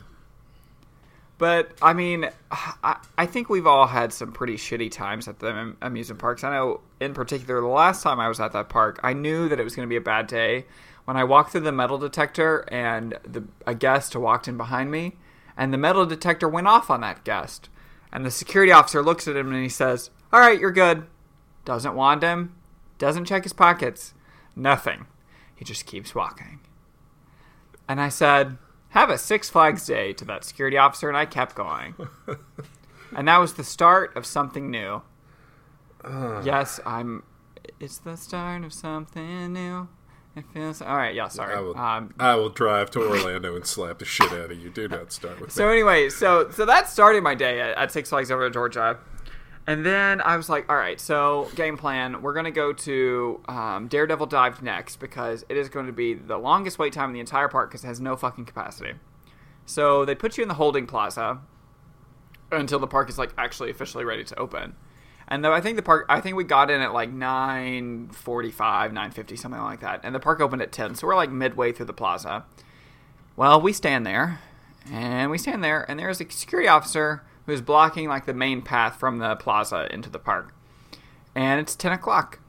[SPEAKER 13] But, I mean, I, I think we've all had some pretty shitty times at the am- amusement parks. I know, in particular, the last time I was at that park, I knew that it was going to be a bad day. When I walked through the metal detector and the, a guest walked in behind me, and the metal detector went off on that guest. And the security officer looks at him and he says, "All right, you're good." Doesn't wand him, doesn't check his pockets, nothing. He just keeps walking. And I said, "Have a Six Flags day," to that security officer, and I kept going. And that was the start of something new.
[SPEAKER 15] Uh.
[SPEAKER 13] Yes, I'm... It's the start of something new. It feels... All right, yeah, sorry.
[SPEAKER 15] I will,
[SPEAKER 13] Um,
[SPEAKER 15] I will drive to Orlando and slap the shit out of you. Do not start with
[SPEAKER 13] so
[SPEAKER 15] me.
[SPEAKER 13] anyway, so so that started my day at, at Six Flags Over Georgia. And then I was like, all right, so game plan. We're going to go to um, Daredevil Dive next because it is going to be the longest wait time in the entire park because it has no fucking capacity. So they put you in the holding plaza until the park is like actually officially ready to open. And though I think the park, I think we got in at like nine forty-five, nine fifty, something like that. And the park opened at ten, so we're like midway through the plaza. Well, we stand there, and we stand there, and there's a security officer who's blocking like the main path from the plaza into the park. And it's ten o'clock.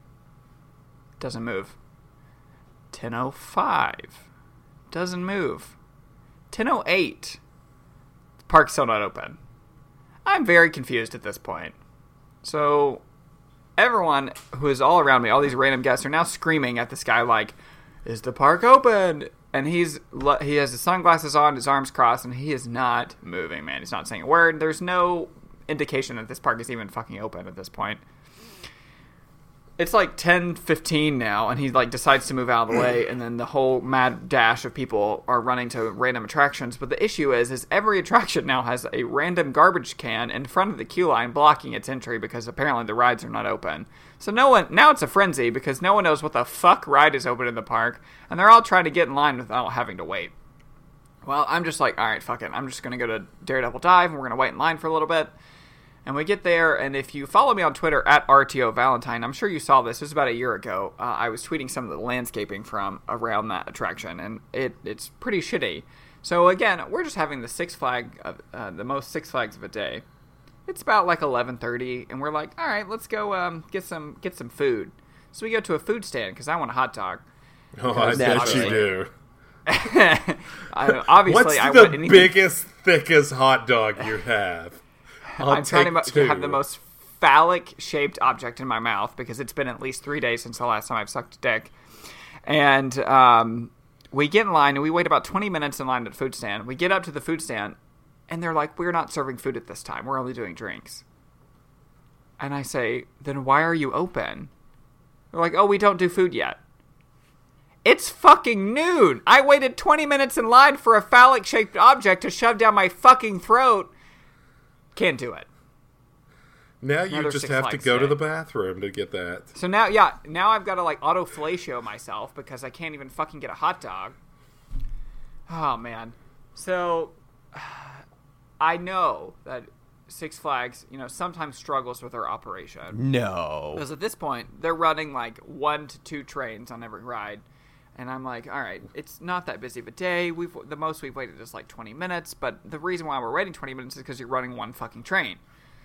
[SPEAKER 13] Doesn't move. ten oh five. Doesn't move. ten oh eight. The park's still not open. I'm very confused at this point. So everyone who is all around me, all these random guests, are now screaming at this guy like, "Is the park open?" And he's he has his sunglasses on, his arms crossed, and he is not moving, man. He's not saying a word. There's no indication that this park is even fucking open at this point. It's like ten fifteen now, and he like decides to move out of the way, and then the whole mad dash of people are running to random attractions. But the issue is, is every attraction now has a random garbage can in front of the queue line blocking its entry because apparently the rides are not open. So no one now it's a frenzy because no one knows what the fuck ride is open in the park, and they're all trying to get in line without having to wait. Well, I'm just like, all right, fuck it. I'm just gonna go to Daredevil Dive, and we're gonna wait in line for a little bit. And we get there, and if you follow me on Twitter, at R T O Valentine, I'm sure you saw this. This was about a year ago. Uh, I was tweeting some of the landscaping from around that attraction, and it it's pretty shitty. So again, we're just having the Six Flag, of, uh, the most Six Flags of a day. It's about like eleven thirty, and we're like, all right, let's go um, get some get some food. So we go to a food stand because I want a hot dog.
[SPEAKER 15] Oh, I bet you do.
[SPEAKER 13] I, obviously,
[SPEAKER 15] What's
[SPEAKER 13] I
[SPEAKER 15] the
[SPEAKER 13] want anything-
[SPEAKER 15] biggest, thickest hot dog you have? I'll
[SPEAKER 13] I'm trying to,
[SPEAKER 15] take
[SPEAKER 13] mo-
[SPEAKER 15] two.
[SPEAKER 13] to have the most phallic-shaped object in my mouth because it's been at least three days since the last time I've sucked a dick. And um, we get in line, and we wait about twenty minutes in line at the food stand. We get up to the food stand, and they're like, "We're not serving food at this time. We're only doing drinks." And I say, "Then why are you open?" They're like, "Oh, we don't do food yet." It's fucking noon! I waited twenty minutes in line for a phallic-shaped object to shove down my fucking throat. Can't do it.
[SPEAKER 15] Now you
[SPEAKER 13] Another
[SPEAKER 15] just
[SPEAKER 13] Six
[SPEAKER 15] have to
[SPEAKER 13] Flags
[SPEAKER 15] go to
[SPEAKER 13] day.
[SPEAKER 15] the bathroom to get that.
[SPEAKER 13] So now, yeah, now I've got to like auto fellatio myself because I can't even fucking get a hot dog. Oh man. So I know that Six Flags, you know, sometimes struggles with their operation.
[SPEAKER 14] No.
[SPEAKER 13] Because at this point, they're running like one to two trains on every ride. And I'm like, all right, it's not that busy of a day. We've The most we've waited is like twenty minutes. But the reason why we're waiting twenty minutes is because you're running one fucking train.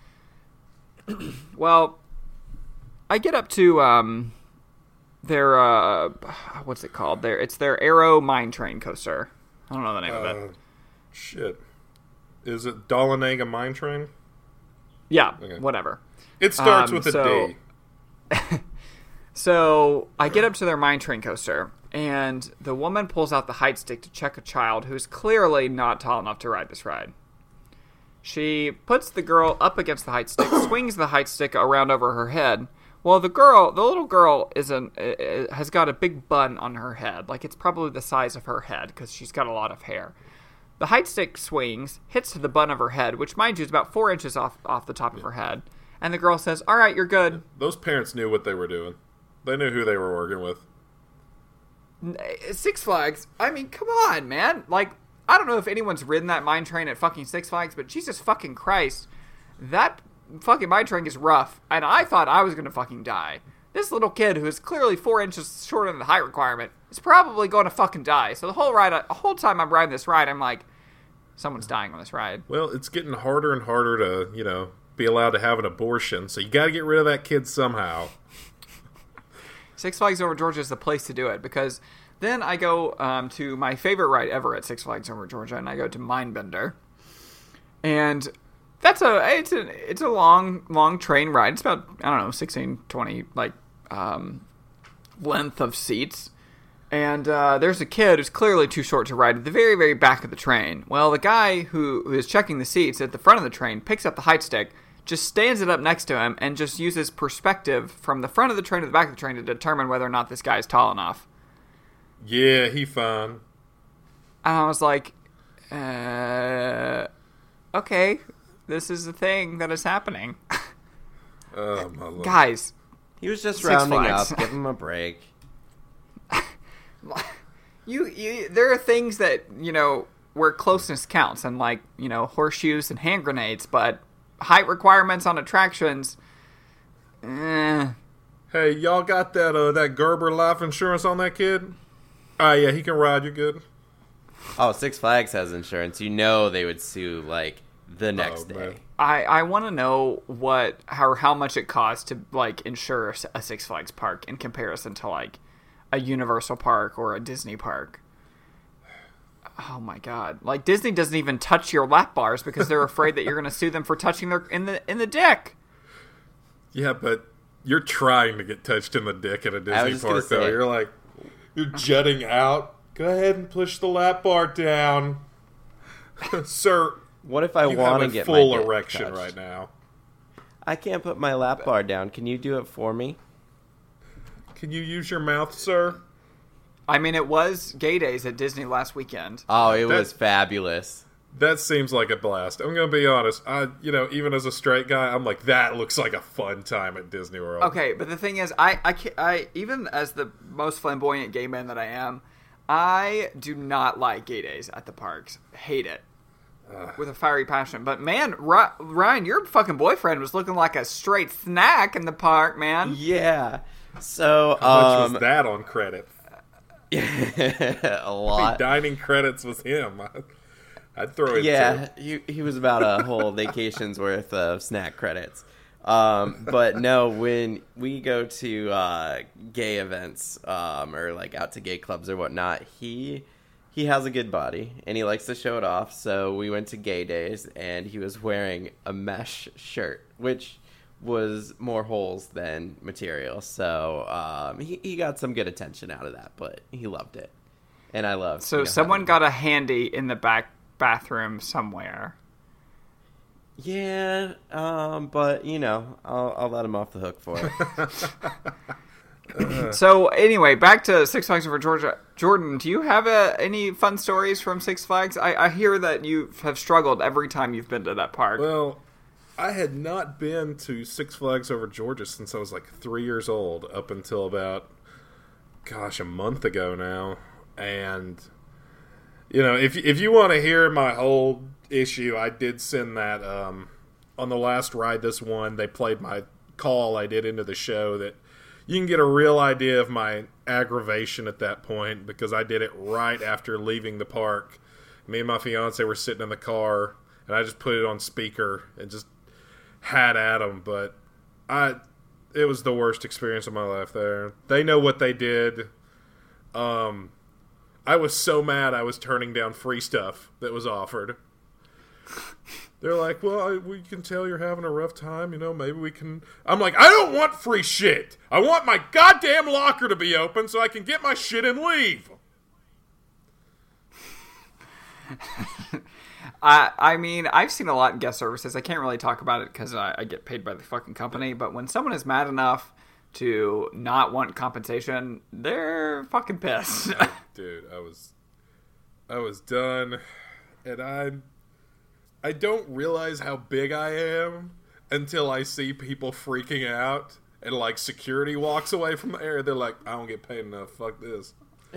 [SPEAKER 13] Well, I get up to um, their, uh, what's it called? Their, it's their Aero Mine Train coaster. I don't know the name
[SPEAKER 15] uh,
[SPEAKER 13] of it.
[SPEAKER 15] Shit. Is it Dahlonega Mine Train?
[SPEAKER 13] Yeah,
[SPEAKER 15] Okay.
[SPEAKER 13] whatever.
[SPEAKER 15] It starts
[SPEAKER 13] Um,
[SPEAKER 15] with a
[SPEAKER 13] so,
[SPEAKER 15] D.
[SPEAKER 13] So I get up to their mine train coaster, and the woman pulls out the height stick to check a child who's clearly not tall enough to ride this ride. She puts the girl up against the height stick, swings the height stick around over her head. Well, the girl, the little girl, is an, uh, has got a big bun on her head, like it's probably the size of her head because she's got a lot of hair. The height stick swings, hits to the bun of her head, which, mind you, is about four inches off off the top of her head. And the girl says, all right, you're good.
[SPEAKER 15] Those parents knew what they were doing. They knew who they were working with.
[SPEAKER 13] Six Flags, I mean, come on, man. Like, I don't know if anyone's ridden that mine train at fucking Six Flags, but Jesus fucking Christ, that fucking mine train is rough. And I thought I was going to fucking die. This little kid, who is clearly four inches shorter than the height requirement, is probably going to fucking die. So the whole ride, the whole time I'm riding this ride, I'm like, someone's dying on this ride.
[SPEAKER 15] Well, it's getting harder and harder to, you know, be allowed to have an abortion, so you got to get rid of that kid somehow.
[SPEAKER 13] Six Flags Over Georgia is the place to do it, because then I go um, to my favorite ride ever at Six Flags Over Georgia, and I go to Mindbender. And that's a it's a it's a long long train ride. It's about, I don't know, sixteen, twenty like um, length of seats. And uh, there's a kid who's clearly too short to ride at the very, very back of the train. Well, the guy who, who is checking the seats at the front of the train picks up the height stick, just stands it up next to him, and just uses perspective from the front of the train to the back of the train to determine whether or not this guy is tall enough.
[SPEAKER 15] Yeah, he fine.
[SPEAKER 13] And I was like, uh, okay, this is the thing that is happening.
[SPEAKER 15] Oh, my Lord.
[SPEAKER 13] Guys.
[SPEAKER 14] He was just
[SPEAKER 13] Six
[SPEAKER 14] rounding
[SPEAKER 13] Flags.
[SPEAKER 14] up. Give him a break.
[SPEAKER 13] You, you, there are things that, you know, where closeness counts, and like, you know, horseshoes and hand grenades, but height requirements on attractions, eh.
[SPEAKER 15] Hey, y'all got that uh, that Gerber life insurance on that kid? Ah, uh, yeah, he can ride. You good?
[SPEAKER 14] Oh, Six Flags has insurance. You know they would sue, like, the next
[SPEAKER 15] Oh,
[SPEAKER 14] day.
[SPEAKER 15] man.
[SPEAKER 13] I, I want to know what how how much it costs to like insure a Six Flags park in comparison to like a Universal park or a Disney park. Oh my god! Like Disney doesn't even touch your lap bars because they're afraid that you're going to sue them for touching their in the in the dick.
[SPEAKER 15] Yeah, but you're trying to get touched in the dick at a
[SPEAKER 14] I was
[SPEAKER 15] Disney
[SPEAKER 14] just gonna
[SPEAKER 15] park, though.
[SPEAKER 14] say-
[SPEAKER 15] You're like, you're jutting out. Go ahead and push the lap bar down, sir.
[SPEAKER 14] What if I
[SPEAKER 15] you
[SPEAKER 14] want to
[SPEAKER 15] have a
[SPEAKER 14] get
[SPEAKER 15] full
[SPEAKER 14] my dick
[SPEAKER 15] erection
[SPEAKER 14] touched?
[SPEAKER 15] right now?
[SPEAKER 14] I can't put my lap bar down. Can you do it for me?
[SPEAKER 15] Can you use your mouth, sir?
[SPEAKER 13] I mean, it was Gay Days at Disney last weekend.
[SPEAKER 14] Oh, it
[SPEAKER 15] That-
[SPEAKER 14] was fabulous.
[SPEAKER 15] That seems like a blast. I'm gonna be honest. I, you know, even as a straight guy, I'm like, that looks like a fun time at Disney World.
[SPEAKER 13] Okay, but the thing is, I, I, can't, I even as the most flamboyant gay man that I am, I do not like Gay Days at the parks. Hate it. With a fiery passion. But man, Ry- Ryan, your fucking boyfriend was looking like a straight snack in the park, man.
[SPEAKER 14] Yeah. So,
[SPEAKER 15] How much
[SPEAKER 14] um,
[SPEAKER 15] was that on credit?
[SPEAKER 14] a
[SPEAKER 15] How
[SPEAKER 14] lot.
[SPEAKER 15] many dining credits was him? I'd throw it.
[SPEAKER 14] Yeah, he he was about a whole vacation's worth of snack credits. Um, but no, when we go to uh, gay events um, or like out to gay clubs or whatnot, he he has a good body and he likes to show it off. So we went to Gay Days and he was wearing a mesh shirt, which was more holes than material. So um, he he got some good attention out of that, but he loved it, and I loved.
[SPEAKER 13] So
[SPEAKER 14] you know,
[SPEAKER 13] someone
[SPEAKER 14] having-
[SPEAKER 13] got a handy in the back bathroom somewhere.
[SPEAKER 14] Yeah, um, but you know, I'll, I'll let him off the hook for it.
[SPEAKER 13] So anyway, back to Six Flags Over Georgia. Jordan, do you have uh, any fun stories from Six Flags? I, I hear that you have struggled every time you've been to that park.
[SPEAKER 15] Well, I had not been to Six Flags Over Georgia since I was like three years old, up until about, gosh, a month ago now. And, you know, if if you want to hear my whole issue, I did send that um, on the last Ride This One. They played my call I did into the show that you can get a real idea of my aggravation at that point because I did it right after leaving the park. Me and my fiance were sitting in the car, and I just put it on speaker and just had at them. But I, it was the worst experience of my life there. They know what they did. Um, I was so mad I was turning down free stuff that was offered. They're like, well, I, we can tell you're having a rough time, you know, maybe we can... I'm like, I don't want free shit! I want my goddamn locker to be open so I can get my shit and leave!
[SPEAKER 13] I I mean, I've seen a lot in guest services. I can't really talk about it because I, I get paid by the fucking company, but when someone is mad enough to not want compensation, they're fucking pissed.
[SPEAKER 15] Dude, I was... I was done, and I'm... I don't realize how big I am until I see people freaking out and, like, security walks away from the area. They're like, I don't get paid enough. Fuck this.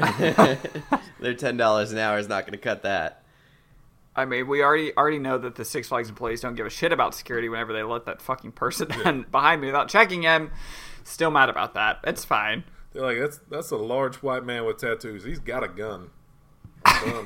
[SPEAKER 14] Their ten dollars an hour is not going to cut that.
[SPEAKER 13] I mean, we already already know that the Six Flags employees don't give a shit about security whenever they let that fucking person in behind me without checking him. Still mad about that. It's fine.
[SPEAKER 15] They're like, that's, that's a large white man with tattoos. He's got a gun. Done.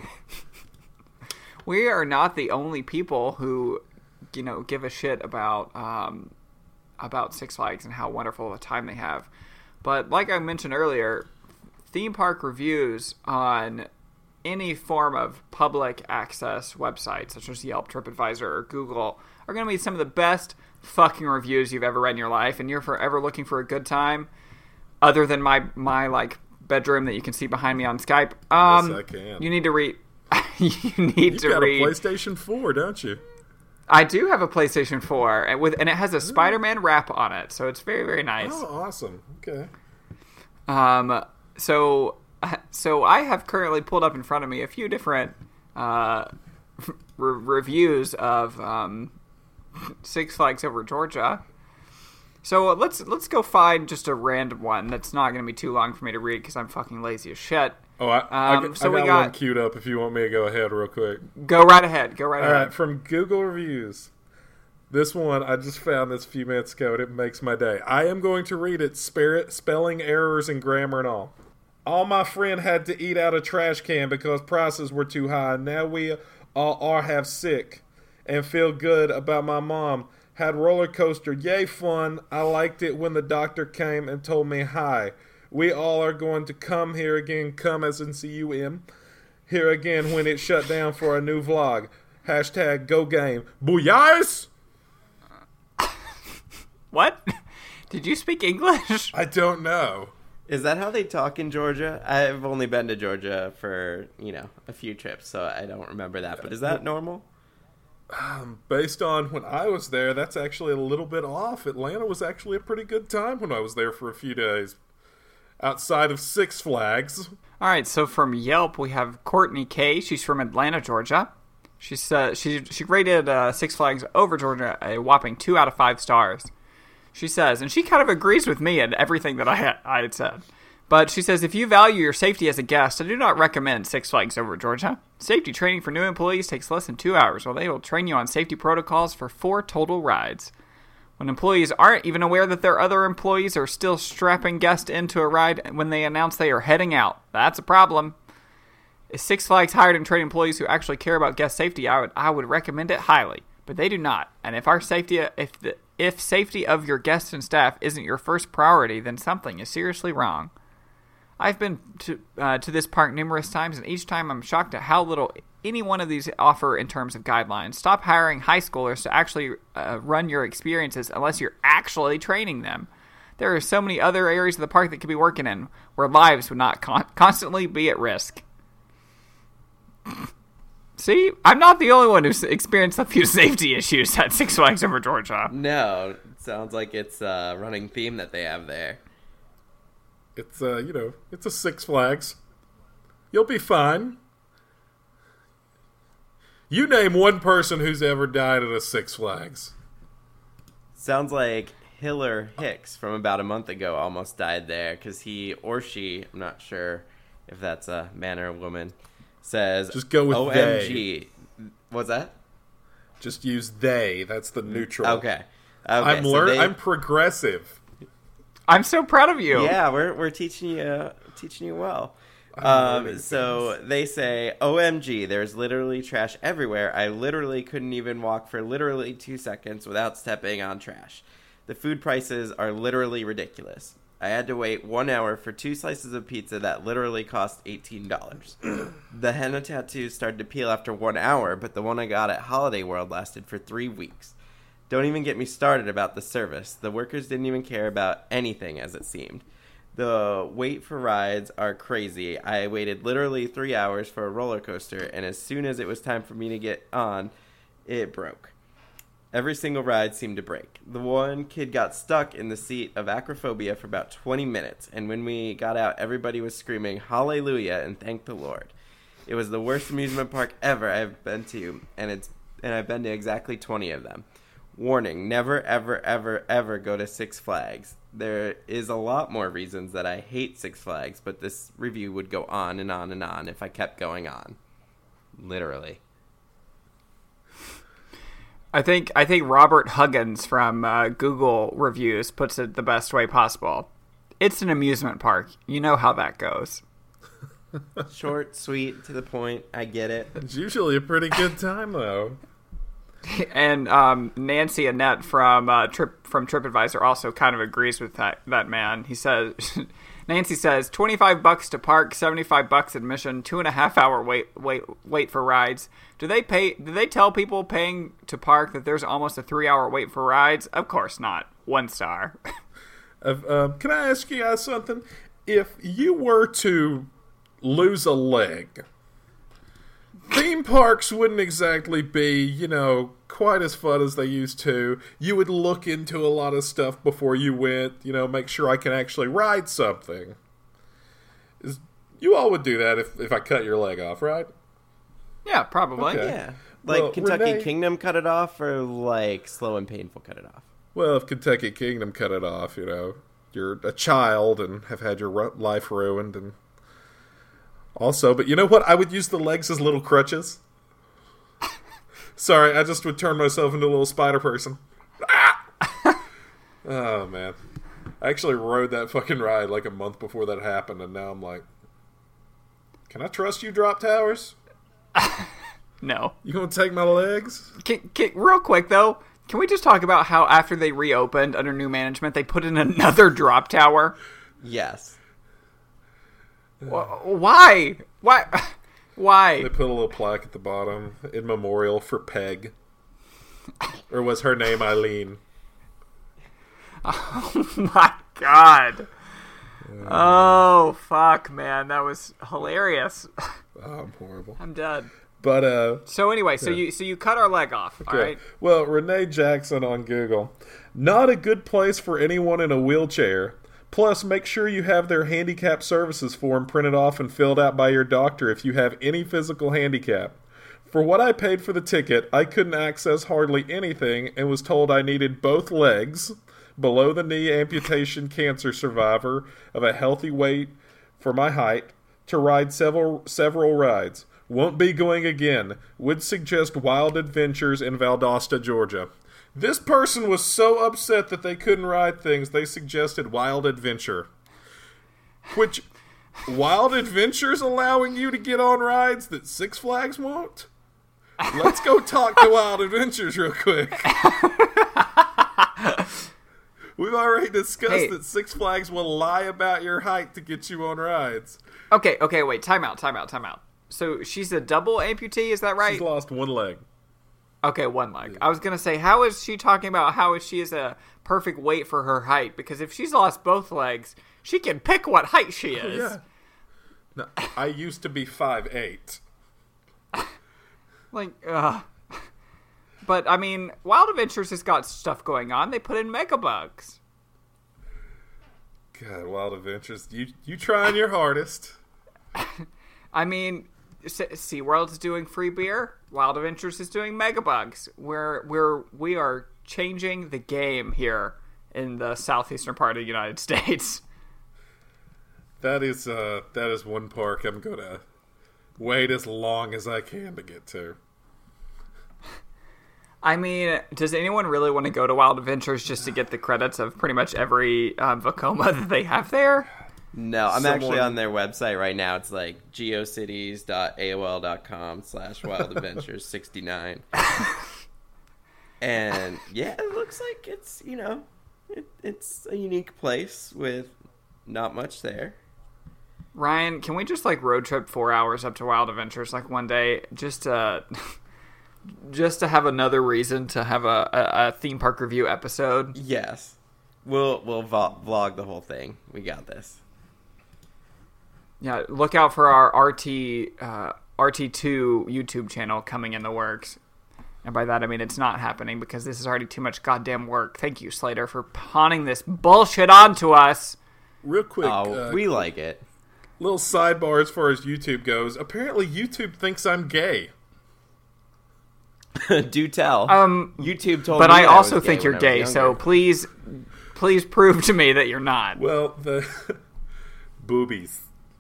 [SPEAKER 13] We are not the only people who, you know, give a shit about um, about Six Flags and how wonderful a time they have. But like I mentioned earlier, theme park reviews on any form of public access website, such as Yelp, TripAdvisor, or Google, are going to be some of the best fucking reviews you've ever read in your life, and you're forever looking for a good time, other than my, my like, bedroom that you can see behind me on Skype. Um,
[SPEAKER 15] yes, I can.
[SPEAKER 13] You need to read... you need
[SPEAKER 15] You've
[SPEAKER 13] to
[SPEAKER 15] got
[SPEAKER 13] read.
[SPEAKER 15] a PlayStation four, don't you?
[SPEAKER 13] I do have a PlayStation four, and with and it has a Spider-Man wrap on it, so it's very very nice.
[SPEAKER 15] Oh, awesome! Okay.
[SPEAKER 13] Um. So so I have currently pulled up in front of me a few different uh re- reviews of um Six Flags Over Georgia. So let's let's go find just a random one that's not going to be too long for me to read because I'm fucking lazy as shit.
[SPEAKER 15] Oh, I,
[SPEAKER 13] um,
[SPEAKER 15] I,
[SPEAKER 13] so
[SPEAKER 15] I got,
[SPEAKER 13] we got
[SPEAKER 15] one queued up if you want me to go ahead real quick.
[SPEAKER 13] Go right ahead. Go right
[SPEAKER 15] All
[SPEAKER 13] ahead.
[SPEAKER 15] right, from Google Reviews. This one, I just found this a few minutes ago, and it makes my day. I am going to read it, spare, spelling errors and grammar and all. All my friend had to eat out a trash can because prices were too high. Now we all are have sick and feel good about my mom. Had roller coaster. Yay, fun. I liked it when the doctor came and told me hi. We all are going to come here again, come as in C U M, here again when it shut down for a new vlog. Hashtag go game. Booyahs!
[SPEAKER 13] What? Did you speak English?
[SPEAKER 15] I don't know.
[SPEAKER 14] Is that how they talk in Georgia? I've only been to Georgia for, you know, a few trips, so I don't remember that. But is that normal?
[SPEAKER 15] Um, based on when I was there, that's actually a little bit off. Atlanta was actually a pretty good time when I was there for a few days. Outside of Six Flags.
[SPEAKER 13] All right, so from Yelp, we have Courtney K. She's from Atlanta, Georgia. She's uh, she she rated uh, Six Flags Over Georgia a whopping two out of five stars. She says, and she kind of agrees with me in everything that I had, I had said. But she says, if you value your safety as a guest, I do not recommend Six Flags Over Georgia. Safety training for new employees takes less than two hours, while they will train you on safety protocols for four total rides. When employees aren't even aware that their other employees are still strapping guests into a ride when they announce they are heading out, that's a problem. If Six Flags hired and trained employees who actually care about guest safety, I would I would recommend it highly. But they do not. And if our safety, if the if safety of your guests and staff isn't your first priority, then something is seriously wrong. I've been to uh, to this park numerous times, and each time I'm shocked at how little any one of these offer in terms of guidelines. Stop hiring high schoolers to actually uh, run your experiences unless you're actually training them. There are so many other areas of the park that could be working in where lives would not con- constantly be at risk. See, I'm not the only one who's experienced a few safety issues at Six Flags Over Georgia.
[SPEAKER 14] No, it sounds like it's a running theme that they have there.
[SPEAKER 15] It's, uh, you know, it's a Six Flags. You'll be fine. You name one person who's ever died at a Six Flags.
[SPEAKER 14] Sounds like Hiller Hicks from about a month ago almost died there because he or she, I'm not sure if that's a man or a woman, says,
[SPEAKER 15] just go with
[SPEAKER 14] O M G.
[SPEAKER 15] they.
[SPEAKER 14] What's that?
[SPEAKER 15] Just use they. That's the neutral.
[SPEAKER 14] Okay. Okay,
[SPEAKER 15] I'm
[SPEAKER 14] so
[SPEAKER 15] lear-
[SPEAKER 14] they-
[SPEAKER 15] I'm progressive.
[SPEAKER 13] I'm so proud of you.
[SPEAKER 14] Yeah, we're we're teaching you teaching you well.
[SPEAKER 15] I'm
[SPEAKER 14] Um,
[SPEAKER 15] learning
[SPEAKER 14] so
[SPEAKER 15] things.
[SPEAKER 14] they say, O M G, there's literally trash everywhere. I literally couldn't even walk for literally two seconds without stepping on trash. The food prices are literally ridiculous. I had to wait one hour for two slices of pizza that literally cost eighteen dollars. The henna tattoos started to peel after one hour, but the one I got at Holiday World lasted for three weeks. Don't even get me started about the service. The workers didn't even care about anything, as it seemed. The wait for rides are crazy. I waited literally three hours for a roller coaster, and as soon as it was time for me to get on, it broke. Every single ride seemed to break. The one kid got stuck in the seat of acrophobia for about twenty minutes, and when we got out, everybody was screaming hallelujah and thank the Lord. It was the worst amusement park ever I've been to, and it's and I've been to exactly twenty of them. Warning, never, ever, ever, ever go to Six Flags. There is a lot more reasons that I hate Six Flags, but this review would go on and on and on if I kept going on. Literally.
[SPEAKER 13] I think I think Robert Huggins from uh, Google Reviews puts it the best way possible. It's an amusement park. You know how that goes.
[SPEAKER 14] Short, sweet, to the point. I get it.
[SPEAKER 15] It's usually a pretty good time, though.
[SPEAKER 13] And um, Nancy Annette from uh, Trip from TripAdvisor also kind of agrees with that that man. He says, Nancy says, twenty-five bucks to park, seventy-five bucks admission, two and a half hour wait wait wait for rides. Do they pay? Do they tell people paying to park that there's almost a three hour wait for rides? Of course not. One star.
[SPEAKER 15] Uh, um, can I ask you guys something? If you were to lose a leg, theme parks wouldn't exactly be, you know, quite as fun as they used to. You would look into a lot of stuff before you went, you know, make sure I can actually ride something. Is, you all would do that if, if I cut your leg off, right?
[SPEAKER 13] Yeah, probably.
[SPEAKER 15] Okay.
[SPEAKER 14] Yeah. Like
[SPEAKER 15] Well,
[SPEAKER 14] Kentucky
[SPEAKER 15] Renee-
[SPEAKER 14] Kingdom cut it off, or like Slow and Painful cut it off?
[SPEAKER 15] Well, if Kentucky Kingdom cut it off, you know, you're a child and have had your ru- life ruined, and also, but you know what? I would use the legs as little crutches. Sorry, I just would turn myself into a little spider person. Ah! Oh, man. I actually rode that fucking ride like a month before that happened, and now I'm like, can I trust you, Drop Towers?
[SPEAKER 13] No.
[SPEAKER 15] You gonna take my legs?
[SPEAKER 13] Can, can, real quick, though, can we just talk about how after they reopened under new management, they put in another drop tower?
[SPEAKER 14] Yes.
[SPEAKER 13] Why? Why? Why?
[SPEAKER 15] They put a little plaque at the bottom in memorial for Peg. Or was her name Eileen?
[SPEAKER 13] Oh my god. Oh, fuck, man. That was hilarious.
[SPEAKER 15] Oh, I'm horrible.
[SPEAKER 13] I'm dead.
[SPEAKER 15] But, uh...
[SPEAKER 13] So anyway, so
[SPEAKER 15] yeah.
[SPEAKER 13] you so you cut our leg off,
[SPEAKER 15] Okay.
[SPEAKER 13] all right?
[SPEAKER 15] Well, Renee Jackson on Google. Not a good place for anyone in a wheelchair. Plus, make sure you have their handicap services form printed off and filled out by your doctor if you have any physical handicap. For what I paid for the ticket, I couldn't access hardly anything and was told I needed both legs, below the knee amputation cancer survivor of a healthy weight for my height, to ride several several rides. Won't be going again. Would suggest Wild Adventures in Valdosta, Georgia. This person was so upset that they couldn't ride things, they suggested Wild Adventure. Which, Wild Adventure's allowing you to get on rides that Six Flags won't? Let's go talk to Wild Adventures real quick. We've already discussed
[SPEAKER 13] Hey.
[SPEAKER 15] that Six Flags will lie about your height to get you on rides.
[SPEAKER 13] Okay, okay, wait. Time out, time out, time out. So she's a double amputee, is that right?
[SPEAKER 15] She's lost one leg.
[SPEAKER 13] Okay, one leg. I was going to say, how is she talking about how is she is a perfect weight for her height? Because if she's lost both legs, she can pick what height she is.
[SPEAKER 15] Yeah. No, I used to be five eight.
[SPEAKER 13] Like, uh. But, I mean, Wild Adventures has got stuff going on. They put in Megabugs.
[SPEAKER 15] God, Wild Adventures. You, you trying your hardest.
[SPEAKER 13] I mean, S- SeaWorld's doing free beer. Wild Adventures is doing Megabugs. We're, we're, we are changing the game here in the southeastern part of the United States.
[SPEAKER 15] That is uh, that is one park I'm gonna wait as long as I can to get to.
[SPEAKER 13] I mean, does anyone really want to go to Wild Adventures just to get the credits of pretty much every um, Vekoma that they have there?
[SPEAKER 14] No, I'm
[SPEAKER 13] Someone-
[SPEAKER 14] actually on their website right now. It's like geocities.aol.com slash wild adventures sixty-nine. And yeah, it looks like it's, you know, it, it's a unique place with not much there.
[SPEAKER 13] Ryan, can we just like road trip four hours up to Wild Adventures like one day, just to just to have another reason to have a, a, a theme park review episode?
[SPEAKER 14] Yes, we'll we'll vo- vlog the whole thing. We got this.
[SPEAKER 13] Yeah, look out for our R T uh, R T two YouTube channel coming in the works. And by that I mean it's not happening because this is already too much goddamn work. Thank you, Slater, for pawning this bullshit onto us.
[SPEAKER 15] Real quick,
[SPEAKER 14] Oh,
[SPEAKER 15] uh,
[SPEAKER 14] we like it.
[SPEAKER 15] Little sidebar as far as YouTube goes. Apparently, YouTube thinks I'm gay.
[SPEAKER 14] Do tell.
[SPEAKER 13] Um,
[SPEAKER 14] YouTube told
[SPEAKER 13] but
[SPEAKER 14] me
[SPEAKER 13] I
[SPEAKER 14] I
[SPEAKER 13] also
[SPEAKER 14] was gay
[SPEAKER 13] think you're
[SPEAKER 14] when I was
[SPEAKER 13] gay, so
[SPEAKER 14] younger.
[SPEAKER 13] please, please prove to me that you're not.
[SPEAKER 15] Well, the boobies.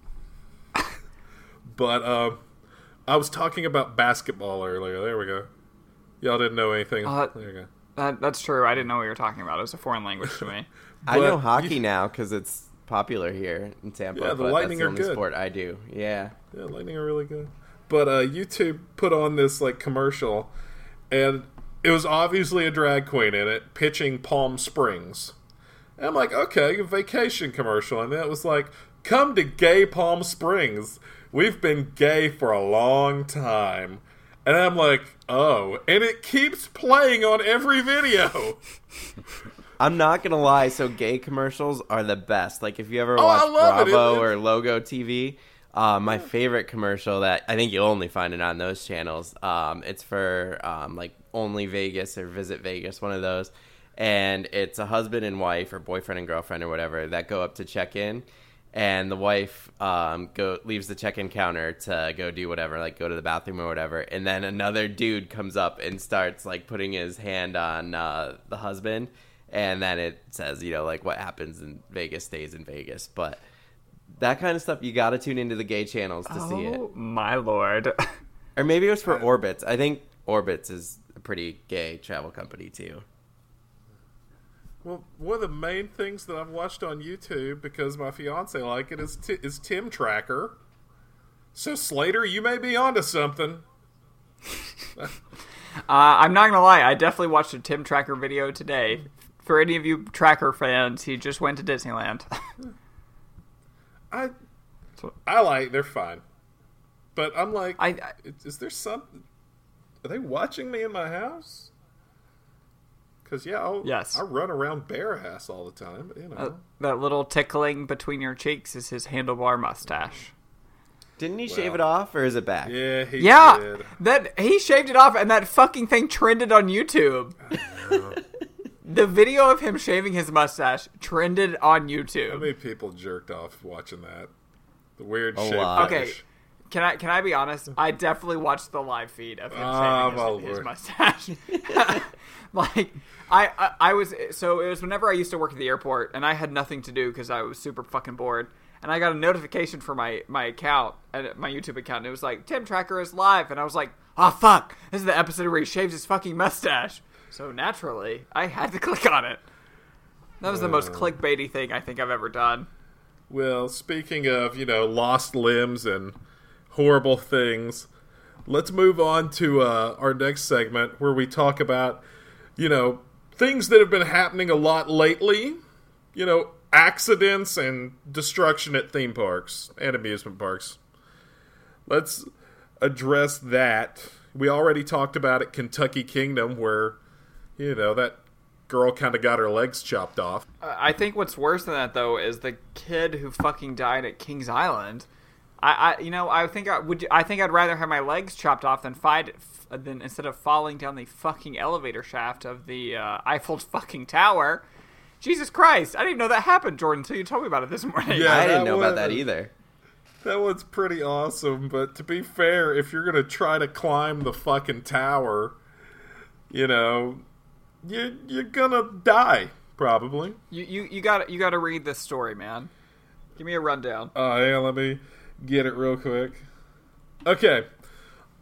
[SPEAKER 15] But um, I was talking about basketball earlier. There we go. Y'all didn't know anything.
[SPEAKER 13] Uh,
[SPEAKER 15] there you go.
[SPEAKER 13] That, that's true. I didn't know what you were talking about. It was a foreign language to me.
[SPEAKER 14] I know
[SPEAKER 15] But
[SPEAKER 14] hockey
[SPEAKER 15] you-
[SPEAKER 14] now because it's popular here in Tampa.
[SPEAKER 15] Yeah, the
[SPEAKER 14] but
[SPEAKER 15] Lightning
[SPEAKER 14] that's the
[SPEAKER 15] are
[SPEAKER 14] only
[SPEAKER 15] good.
[SPEAKER 14] sport I do. Yeah.
[SPEAKER 15] Yeah, Lightning are really good. But uh, YouTube put on this like commercial, and it was obviously a drag queen in it pitching Palm Springs. And I'm like, okay, a vacation commercial, and then it was like, come to gay Palm Springs. We've been gay for a long time. And I'm like, oh, and it keeps playing on every video.
[SPEAKER 14] I'm not gonna lie. So gay commercials are the best. Like if you ever
[SPEAKER 15] Oh,
[SPEAKER 14] watch
[SPEAKER 15] I love it.
[SPEAKER 14] Bravo
[SPEAKER 15] It-
[SPEAKER 14] or Logo T V, uh, my favorite commercial that I think you'll only find it on those channels. Um, it's for um, like Only Vegas or Visit Vegas, one of those. And it's a husband and wife or boyfriend and girlfriend or whatever that go up to check in. And the wife um, go leaves the check-in counter to go do whatever, like go to the bathroom or whatever. And then another dude comes up and starts like putting his hand on uh, the husband. And then it says, you know, like what happens in Vegas stays in Vegas. But that kind of stuff, you got to tune into the gay channels to
[SPEAKER 13] oh,
[SPEAKER 14] see it.
[SPEAKER 13] my lord.
[SPEAKER 14] Or maybe it was for Orbitz. I think Orbitz is a pretty gay travel company too.
[SPEAKER 15] Well, one of the main things that I've watched on YouTube because my fiance like it is t- is Tim Tracker. So Slater, you may be onto something.
[SPEAKER 13] Uh, I'm not gonna lie, I definitely watched a Tim Tracker video today. For any of you Tracker fans, he just went to Disneyland.
[SPEAKER 15] I I like they're fine, but I'm like,
[SPEAKER 13] I, I
[SPEAKER 15] is, is there something? Are they watching me in my house? Because yeah, I'll,
[SPEAKER 13] Yes.
[SPEAKER 15] I run around bare ass all the time. But, you know,
[SPEAKER 13] uh, that little tickling between your cheeks is his handlebar mustache.
[SPEAKER 14] Didn't he
[SPEAKER 15] Well.
[SPEAKER 14] shave it off, or is it back?
[SPEAKER 15] yeah, he
[SPEAKER 13] Yeah,
[SPEAKER 15] did.
[SPEAKER 13] that he shaved it off, and that fucking thing trended on YouTube. The video of him shaving his mustache trended on
[SPEAKER 15] How
[SPEAKER 13] YouTube.
[SPEAKER 15] many people jerked off watching that? The weird
[SPEAKER 14] A
[SPEAKER 15] shave
[SPEAKER 14] lot.
[SPEAKER 13] Okay,
[SPEAKER 15] fetish.
[SPEAKER 13] can I can I be honest? I definitely watched the live feed of him
[SPEAKER 15] Ah,
[SPEAKER 13] shaving
[SPEAKER 15] well,
[SPEAKER 13] his, his
[SPEAKER 15] Lord.
[SPEAKER 13] mustache. Like I, I I was so it was whenever I used to work at the airport and I had nothing to do because I was super fucking bored. And I got a notification for my, my account, uh, my YouTube account, and it was like, Tim Tracker is live. And I was like, oh, fuck. This is the episode where he shaves his fucking mustache. So naturally, I had to click on it. That was the most
[SPEAKER 15] Uh.
[SPEAKER 13] clickbaity thing I think I've ever done.
[SPEAKER 15] Well, speaking of, you know, lost limbs and horrible things, let's move on to uh, our next segment where we talk about, you know, things that have been happening a lot lately. You know, accidents and destruction at theme parks and amusement parks. Let's address that. We already talked about it, Kentucky Kingdom, where, you know, that girl kind of got her legs chopped off.
[SPEAKER 13] Uh, I think what's worse than that, though, is the kid who fucking died at Kings Island. I, I you know, I think I would. I think I'd rather have my legs chopped off than fight f- than instead of falling down the fucking elevator shaft of the uh, Eiffel fucking Tower. Jesus Christ! I didn't even know that happened, Jordan, until you told me about it this morning.
[SPEAKER 15] Yeah,
[SPEAKER 14] I didn't
[SPEAKER 15] that
[SPEAKER 14] know about
[SPEAKER 15] was-
[SPEAKER 14] that either.
[SPEAKER 15] That one's pretty awesome, but to be fair, if you're gonna try to climb the fucking tower, you know, you you're gonna die probably.
[SPEAKER 13] You you you got you got to read this story, man. Give me a rundown.
[SPEAKER 15] Oh, yeah, let me get it real quick. Okay.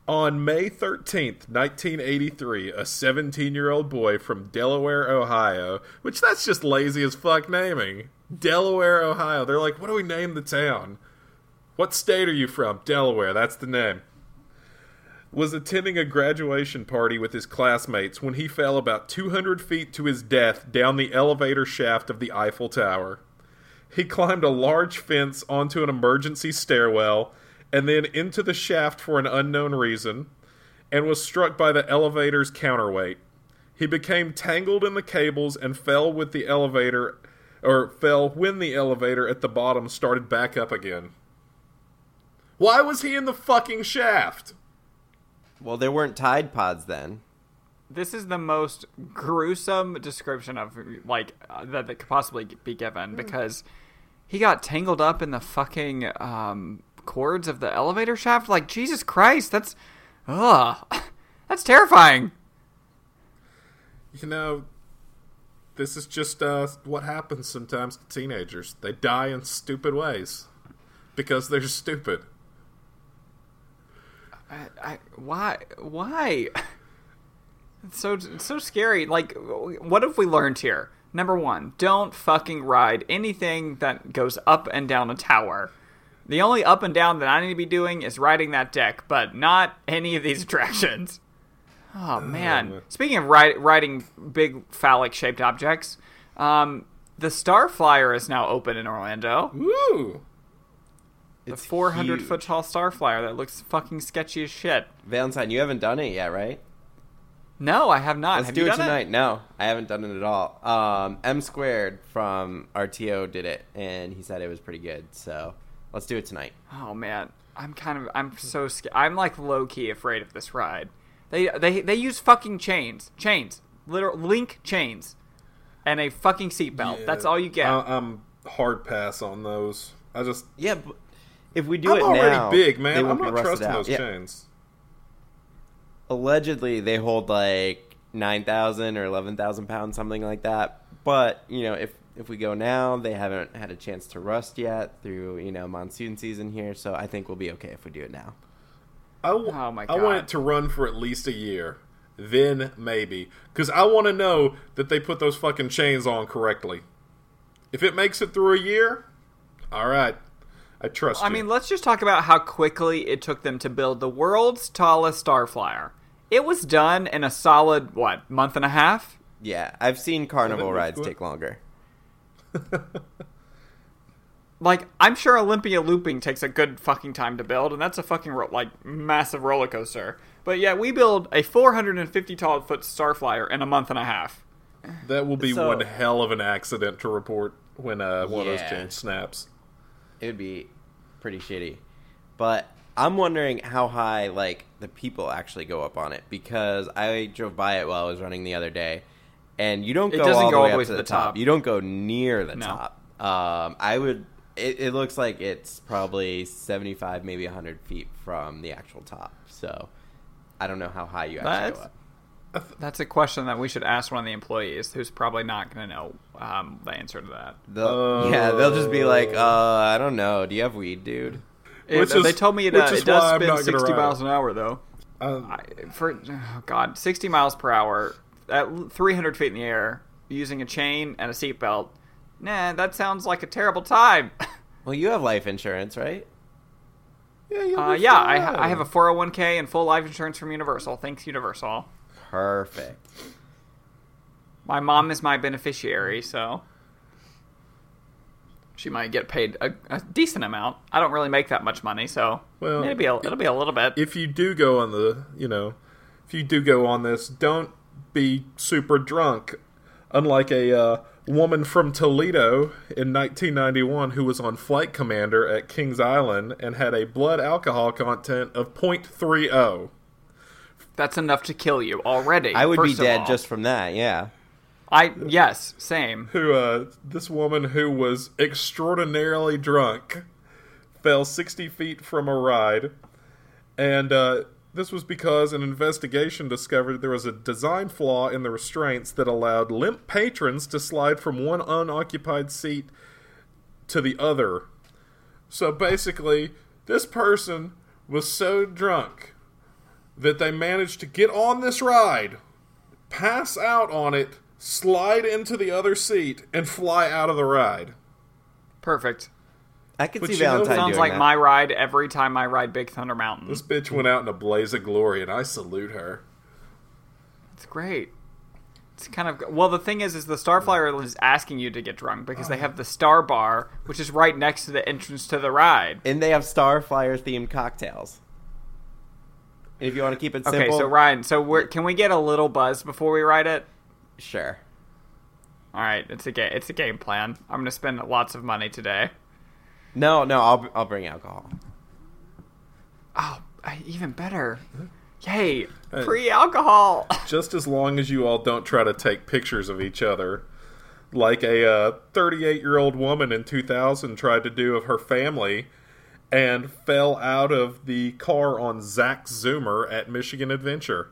[SPEAKER 15] On May thirteenth, nineteen eighty-three, a seventeen-year-old boy from Delaware, Ohio, which that's just lazy as fuck naming. Delaware, Ohio. They're like, what do we name the town? What state are you from? Delaware, that's the name. Was attending a graduation party with his classmates when he fell about two hundred feet to his death down the elevator shaft of the Eiffel Tower. He climbed a large fence onto an emergency stairwell and then into the shaft for an unknown reason, and was struck by the elevator's counterweight. He became tangled in the cables and fell with the elevator, or fell when the elevator at the bottom started back up again. Why was he in the fucking shaft?
[SPEAKER 14] Well, there weren't Tide Pods then.
[SPEAKER 13] This is the most gruesome description of, like, uh, that, that could possibly be given, because he got tangled up in the fucking, um... cords of the elevator shaft. Like, Jesus Christ, that's ugh that's terrifying.
[SPEAKER 15] You know, this is just uh what happens sometimes to teenagers. They die in stupid ways because they're stupid.
[SPEAKER 13] I, I why why it's so it's so scary. Like, what have we learned here? Number one, don't fucking ride anything that goes up and down a tower. The only up and down that I need to be doing is riding that deck, but not any of these attractions. Oh, man. Um, Speaking of ri- riding big phallic-shaped objects, um, the Starflyer is now open in Orlando.
[SPEAKER 15] Woo!
[SPEAKER 13] The four hundred foot tall Starflyer that looks fucking sketchy as shit.
[SPEAKER 14] Valentine, you haven't done it yet, right?
[SPEAKER 13] No, I have not.
[SPEAKER 14] Let's
[SPEAKER 13] have
[SPEAKER 14] do
[SPEAKER 13] you
[SPEAKER 14] it
[SPEAKER 13] done
[SPEAKER 14] tonight.
[SPEAKER 13] It?
[SPEAKER 14] No, I haven't done it at all. Um, M Squared from R T O did it, and he said it was pretty good, so... Let's do it tonight.
[SPEAKER 13] Oh man, I'm kind of I'm so scared. I'm like low key afraid of this ride. They they they use fucking chains, chains, literal link chains, and a fucking seatbelt. Yeah, that's all you get.
[SPEAKER 15] I, I'm hard pass on those. I just
[SPEAKER 14] yeah. But if we do
[SPEAKER 15] I'm
[SPEAKER 14] it
[SPEAKER 15] already
[SPEAKER 14] now,
[SPEAKER 15] big man.
[SPEAKER 14] They won't
[SPEAKER 15] I'm not
[SPEAKER 14] be rusted
[SPEAKER 15] trusting
[SPEAKER 14] out.
[SPEAKER 15] those
[SPEAKER 14] yeah.
[SPEAKER 15] chains.
[SPEAKER 14] Allegedly, they hold like nine thousand or eleven thousand pounds, something like that. But you know, if If we go now, they haven't had a chance to rust yet through, you know, monsoon season here, so I think we'll be okay if we do it now.
[SPEAKER 15] I, w-
[SPEAKER 13] oh my God.
[SPEAKER 15] I want it to run for at least a year. Then maybe. Because I want to know that they put those fucking chains on correctly. If it makes it through a year, all right. I trust
[SPEAKER 13] well,
[SPEAKER 15] you.
[SPEAKER 13] I mean, let's just talk about how quickly it took them to build the world's tallest Starflyer. It was done in a solid, what, month and a half?
[SPEAKER 14] Yeah, I've seen carnival rides take longer.
[SPEAKER 13] Like, I'm sure Olympia Looping takes a good fucking time to build, and that's a fucking, ro- like, massive roller coaster. But yeah, we build a four hundred fifty tall foot Starflyer in a month and a half.
[SPEAKER 15] That will be
[SPEAKER 14] So-
[SPEAKER 15] one hell of an accident to report when uh, one of those
[SPEAKER 14] Yeah.
[SPEAKER 15] chains snaps.
[SPEAKER 14] It would be pretty shitty. But I'm wondering how high, like, the people actually go up on it, because I drove by it while I was running the other day, and you don't
[SPEAKER 13] It
[SPEAKER 14] go
[SPEAKER 13] doesn't
[SPEAKER 14] all
[SPEAKER 13] go
[SPEAKER 14] the
[SPEAKER 13] all
[SPEAKER 14] way
[SPEAKER 13] the
[SPEAKER 14] up
[SPEAKER 13] way
[SPEAKER 14] to
[SPEAKER 13] to
[SPEAKER 14] the
[SPEAKER 13] the
[SPEAKER 14] top.
[SPEAKER 13] top.
[SPEAKER 14] You don't go near the
[SPEAKER 13] No.
[SPEAKER 14] top. Um, I would... It, it looks like it's probably seventy-five, maybe one hundred feet from the actual top. So, I don't know how high you actually
[SPEAKER 13] That's,
[SPEAKER 14] go up.
[SPEAKER 13] that's a question that we should ask one of the employees, who's probably not going to know um, the answer to that.
[SPEAKER 14] They'll, yeah, they'll just be like, uh, I don't know. Do you have weed, dude?
[SPEAKER 13] It,
[SPEAKER 15] Which is-
[SPEAKER 13] they told me it,
[SPEAKER 15] which
[SPEAKER 13] uh,
[SPEAKER 15] is
[SPEAKER 13] it does
[SPEAKER 15] why I'm
[SPEAKER 13] spin
[SPEAKER 15] not gonna
[SPEAKER 13] sixty
[SPEAKER 15] ride
[SPEAKER 13] miles
[SPEAKER 15] it.
[SPEAKER 13] an hour, though.
[SPEAKER 15] Um,
[SPEAKER 13] I, for oh God, sixty miles per hour at three hundred feet in the air, using a chain and a seatbelt. Nah, that sounds like a terrible time.
[SPEAKER 14] Well, you have life insurance, right?
[SPEAKER 15] Yeah, you'll
[SPEAKER 13] Uh,
[SPEAKER 15] be
[SPEAKER 13] yeah, I,
[SPEAKER 15] fine.
[SPEAKER 13] I have a four oh one k and full life insurance from Universal. Thanks, Universal.
[SPEAKER 14] Perfect.
[SPEAKER 13] My mom is my beneficiary, so she might get paid a, a decent amount. I don't really make that much money, so
[SPEAKER 15] Well,
[SPEAKER 13] it'll be a, it'll be a little bit.
[SPEAKER 15] If you do go on the, you know, if you do go on this, don't be super drunk. Unlike a uh, woman from Toledo in nineteen ninety-one who was on Flight Commander at Kings Island and had a blood alcohol content of point three oh.
[SPEAKER 13] That's enough to kill you already.
[SPEAKER 14] I would be
[SPEAKER 13] first of
[SPEAKER 14] dead
[SPEAKER 13] all.
[SPEAKER 14] just from that, yeah.
[SPEAKER 13] I yes, same.
[SPEAKER 15] Who, uh, this woman who was extraordinarily drunk fell sixty feet from a ride, and uh, this was because an investigation discovered there was a design flaw in the restraints that allowed limp patrons to slide from one unoccupied seat to the other. So basically, this person was so drunk that they managed to get on this ride, pass out on it, slide into the other seat, and fly out of the ride.
[SPEAKER 13] Perfect.
[SPEAKER 14] I could
[SPEAKER 15] But
[SPEAKER 14] see
[SPEAKER 15] you know
[SPEAKER 14] Valentine
[SPEAKER 15] what?
[SPEAKER 13] Sounds
[SPEAKER 14] doing
[SPEAKER 13] like
[SPEAKER 14] that.
[SPEAKER 13] my ride every time I ride Big Thunder Mountain.
[SPEAKER 15] This bitch went out in a blaze of glory, and I salute her.
[SPEAKER 13] It's great. It's kind of well. The thing is, is the Starflyer is asking you to get drunk because they have the Star Bar, which is right next to the entrance to the ride.
[SPEAKER 14] And they have Starflyer themed cocktails. And if you want to keep it simple,
[SPEAKER 13] Okay, so Ryan, so we're, can we get a little buzz before we ride it?
[SPEAKER 14] Sure.
[SPEAKER 13] All right, it's a game. It's a game plan. I'm gonna spend lots of money today.
[SPEAKER 14] No, no, I'll I'll bring alcohol.
[SPEAKER 13] Oh, I- even better. Yay, free alcohol.
[SPEAKER 15] Just as long as you all don't try to take pictures of each other, like a uh, thirty-eight-year-old woman in two thousand tried to do of her family, and fell out of the car on Zach Zoomer at Michigan Adventure.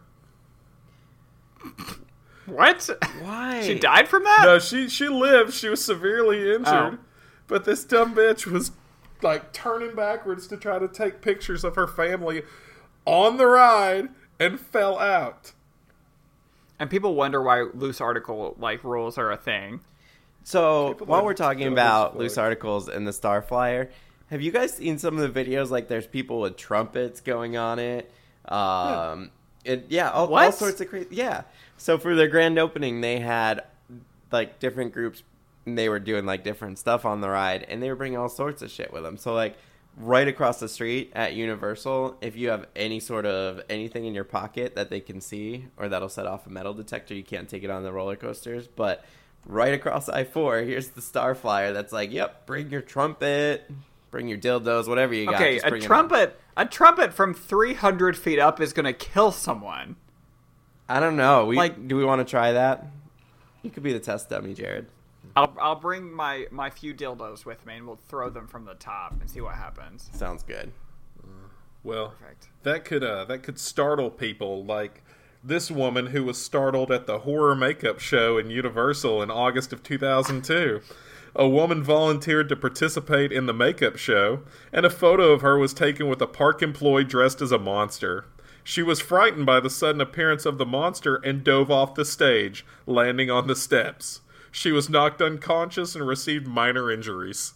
[SPEAKER 13] What?
[SPEAKER 14] Why?
[SPEAKER 13] She died from that?
[SPEAKER 15] No, she she lived. She was severely injured,
[SPEAKER 13] Oh.
[SPEAKER 15] but this dumb bitch was like turning backwards to try to take pictures of her family on the ride and fell out.
[SPEAKER 13] And people wonder why loose article like rules are a thing.
[SPEAKER 14] So
[SPEAKER 15] People
[SPEAKER 14] while
[SPEAKER 15] like
[SPEAKER 14] we're talking
[SPEAKER 15] those,
[SPEAKER 14] about
[SPEAKER 15] like-
[SPEAKER 14] loose articles and the Starflyer, have you guys seen some of the videos? Like, there's people with trumpets going on it. Um, it yeah, all, all
[SPEAKER 13] What?
[SPEAKER 14] sorts of crazy. Yeah. So for their grand opening, they had like different groups. And they were doing like different stuff on the ride, and they were bringing all sorts of shit with them. So like right across the street at Universal, if you have any sort of anything in your pocket that they can see or that'll set off a metal detector, you can't take it on the roller coasters. But right across I four, here's the Starflyer that's like, yep, bring your trumpet, bring your dildos, whatever you got.
[SPEAKER 13] Okay,
[SPEAKER 14] just
[SPEAKER 13] a
[SPEAKER 14] bring it on.
[SPEAKER 13] trumpet, a trumpet from three hundred feet up is gonna kill someone.
[SPEAKER 14] I don't know. We
[SPEAKER 13] Like-
[SPEAKER 14] do we want to try that? You could be the test dummy, Jared.
[SPEAKER 13] I'll I'll bring my my few dildos with me, and we'll throw them from the top and see what happens.
[SPEAKER 14] Sounds good.
[SPEAKER 15] Well,
[SPEAKER 13] Perfect.
[SPEAKER 15] that could uh, that could startle people, like this woman who was startled at the horror makeup show in Universal in August of two thousand two. A woman volunteered to participate in the makeup show, and a photo of her was taken with a park employee dressed as a monster. She was frightened by the sudden appearance of the monster and dove off the stage, landing on the steps. She was knocked unconscious and received minor injuries.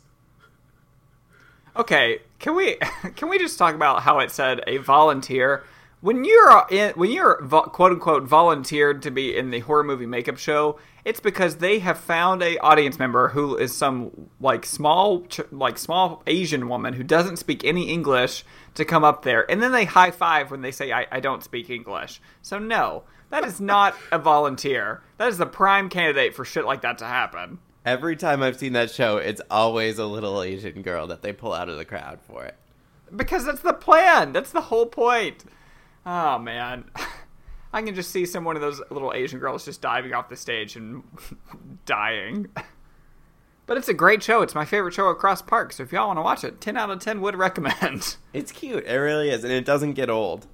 [SPEAKER 13] Okay, can we can we just talk about how it said a volunteer? When you're in, when you're vo- quote unquote volunteered to be in the horror movie makeup show, it's because they have found a audience member who is some like small ch- like small Asian woman who doesn't speak any English to come up there, and then they high five when they say I, I don't speak English. So no, that is not a volunteer. That is the prime candidate for shit like that to happen.
[SPEAKER 14] Every time I've seen that show, it's always a little Asian girl that they pull out of the crowd for it.
[SPEAKER 13] Because that's the plan. That's the whole point. Oh, man. I can just see some one of those little Asian girls just diving off the stage and dying. But it's a great show. It's my favorite show across park. So if y'all want to watch it, ten out of ten would recommend.
[SPEAKER 14] It's cute. It really is. And it doesn't get old.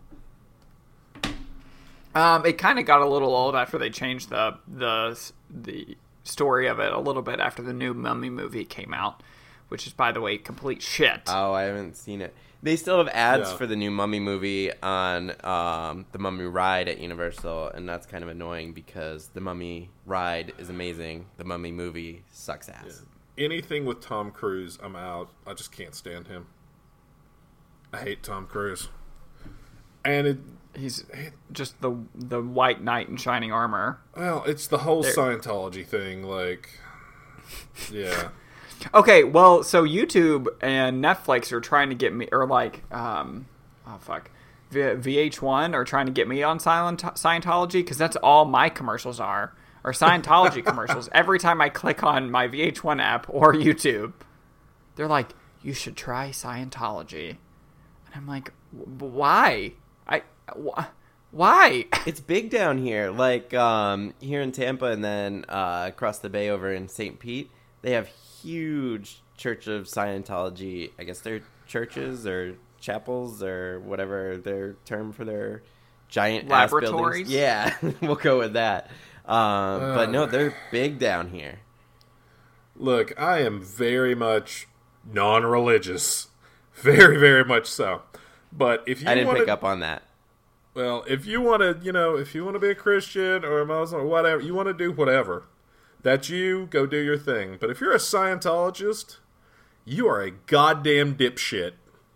[SPEAKER 13] Um, it kind of got a little old after they changed the the the story of it a little bit after the new Mummy movie came out, which is, by the way, complete shit.
[SPEAKER 14] Oh, I haven't seen it. They still have ads
[SPEAKER 15] Yeah.
[SPEAKER 14] for the new Mummy movie on um, the Mummy ride at Universal, and that's kind of annoying because the Mummy ride is amazing. The Mummy movie sucks ass.
[SPEAKER 15] Anything with Tom Cruise, I'm out. I just can't stand him. I hate Tom Cruise. And it,
[SPEAKER 13] He's just the the white knight in shining armor.
[SPEAKER 15] well, it's the whole
[SPEAKER 13] There-
[SPEAKER 15] Scientology thing. Like, yeah.
[SPEAKER 13] Okay, well, so YouTube and Netflix are trying to get me, or like, um, oh fuck, v- V H one are trying to get me on silent Scientology because that's all my commercials are, or Scientology commercials. Every time I click on my V H one app or YouTube, they're like, "You should try Scientology," and I'm like, "Why? I wh- why?"
[SPEAKER 14] It's big down here, like um, here in Tampa, and then uh, across the bay over in Saint Pete. They have huge Church of Scientology. I guess they're churches or chapels or whatever their term for their giant ass buildings.
[SPEAKER 13] Laboratories?
[SPEAKER 14] Yeah, we'll go with that. Um, but no, they're big down here.
[SPEAKER 15] Look, I am very much non-religious. Very, very much so. But if you
[SPEAKER 14] I didn't
[SPEAKER 15] wanna,
[SPEAKER 14] pick up on that.
[SPEAKER 15] Well, if you want to, you know, if you want to be a Christian or a Muslim or whatever, you want to do whatever. That's you. Go do your thing. But if you're a Scientologist, you are a goddamn dipshit.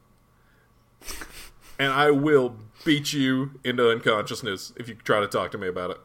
[SPEAKER 15] And I will beat you into unconsciousness if you try to talk to me about it.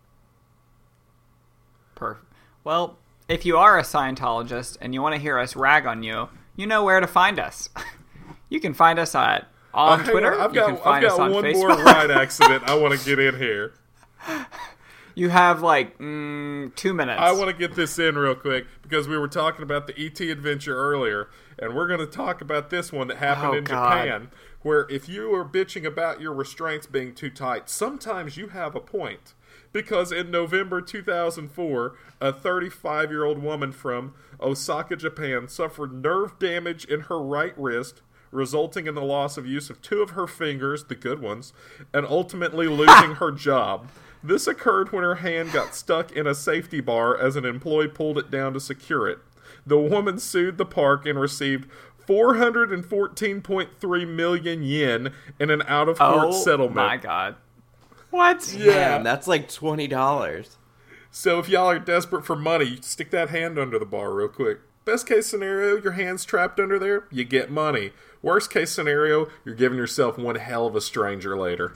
[SPEAKER 13] Perfect. Well, if you are a Scientologist and you want to hear us rag on you, you know where to find us. You can find us at on
[SPEAKER 15] uh,
[SPEAKER 13] Twitter.
[SPEAKER 15] On. I've
[SPEAKER 13] you
[SPEAKER 15] got,
[SPEAKER 13] can find
[SPEAKER 15] I've got
[SPEAKER 13] us on
[SPEAKER 15] one
[SPEAKER 13] Facebook.
[SPEAKER 15] more ride accident I want to get in here.
[SPEAKER 13] You have like mm, two minutes.
[SPEAKER 15] I want to get this in real quick because we were talking about the E T adventure earlier, and we're going to talk about this one that happened
[SPEAKER 13] oh,
[SPEAKER 15] in
[SPEAKER 13] God.
[SPEAKER 15] Japan, where if you are bitching about your restraints being too tight, sometimes you have a point. Because in November two thousand four, a thirty-five-year-old woman from Osaka, Japan, suffered nerve damage in her right wrist, resulting in the loss of use of two of her fingers, the good ones, and ultimately losing her job. This occurred when her hand got stuck in a safety bar as an employee pulled it down to secure it. The woman sued the park and received four hundred fourteen point three million yen in an out-of-court
[SPEAKER 13] oh,
[SPEAKER 15] settlement.
[SPEAKER 13] Oh my God. What?
[SPEAKER 15] Yeah.
[SPEAKER 14] Man, that's like twenty dollars.
[SPEAKER 15] So if y'all are desperate for money, stick that hand under the bar real quick. Best case scenario, your hand's trapped under there, you get money. Worst case scenario, you're giving yourself one hell of a stranger later.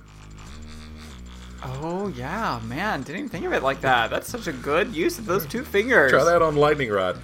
[SPEAKER 13] Oh, yeah, man. Didn't even think of it like that. That's such a good use of those two fingers.
[SPEAKER 15] Try that on Lightning Rod.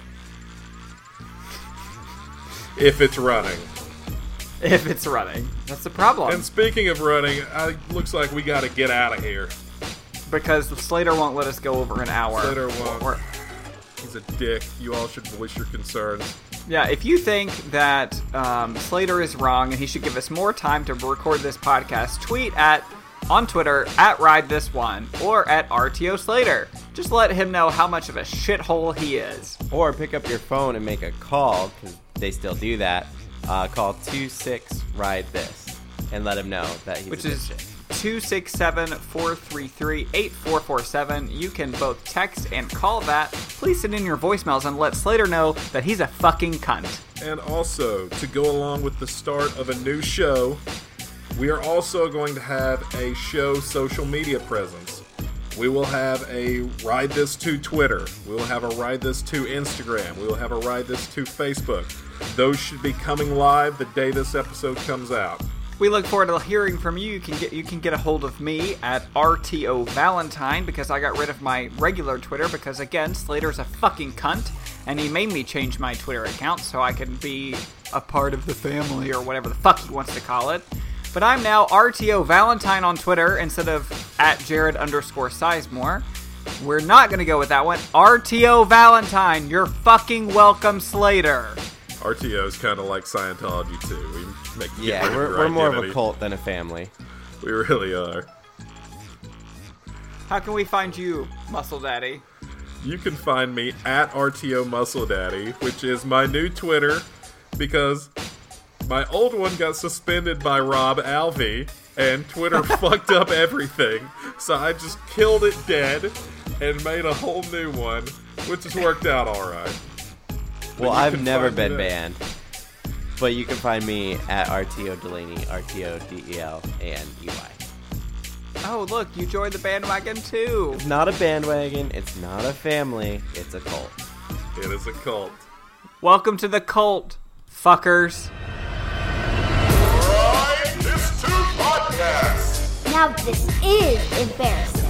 [SPEAKER 15] If it's running.
[SPEAKER 13] If it's running. That's the problem.
[SPEAKER 15] And speaking of running, it looks like we got to get out of here.
[SPEAKER 13] Because Slater won't let us go over an hour.
[SPEAKER 15] Slater won't.
[SPEAKER 13] We're...
[SPEAKER 15] He's a dick. You all should voice your concerns.
[SPEAKER 13] Yeah, if you think that um, Slater is wrong and he should give us more time to record this podcast, tweet at, on Twitter, at Ride This One, or at R T O Slater. Just let him know how much of a shithole he is.
[SPEAKER 14] Or pick up your phone and make a call, because they still do that. Uh, call two six ride this and let him know that he's
[SPEAKER 13] Which
[SPEAKER 14] a
[SPEAKER 13] is
[SPEAKER 14] dipshit.
[SPEAKER 13] two six seven, four three three, eight four four seven. You can both text and call that. Please send in your voicemails and let Slater know that he's a fucking cunt.
[SPEAKER 15] And also, to go along with the start of a new show, we are also going to have a show social media presence. We will have a Ride This To Twitter. We will have a Ride This To Instagram. We will have a Ride This To Facebook. Those should be coming live the day this episode comes out.
[SPEAKER 13] We look forward to hearing from you. You can get you can get a hold of me at R T O Valentine because I got rid of my regular Twitter because, again, Slater's a fucking cunt, and he made me change my Twitter account so I can be a part of the family or whatever the fuck he wants to call it. But I'm now R T O Valentine on Twitter instead of at Jared underscore Sizemore. We're not going to go with that one. R T O Valentine, you're fucking welcome, Slater.
[SPEAKER 15] R T O is kind of like Scientology, too. We make
[SPEAKER 14] Yeah, we're, we're more of a cult than a family.
[SPEAKER 15] We really are.
[SPEAKER 13] How can we find you, Muscle Daddy?
[SPEAKER 15] You can find me at R T O Muscle Daddy, which is my new Twitter, because my old one got suspended by Rob Alvey, and Twitter fucked up everything. So I just killed it dead and made a whole new one, which has worked out alright.
[SPEAKER 14] Well, I've never been banned. But you can find me at R T O Delaney, R T O D E L, and E Y.
[SPEAKER 13] Oh, look, you joined the bandwagon too.
[SPEAKER 14] It's not a bandwagon, it's not a family, it's a cult.
[SPEAKER 15] It is a cult.
[SPEAKER 13] Welcome to the cult, fuckers.
[SPEAKER 12] Ride This To Podcast.
[SPEAKER 2] Now this is embarrassing.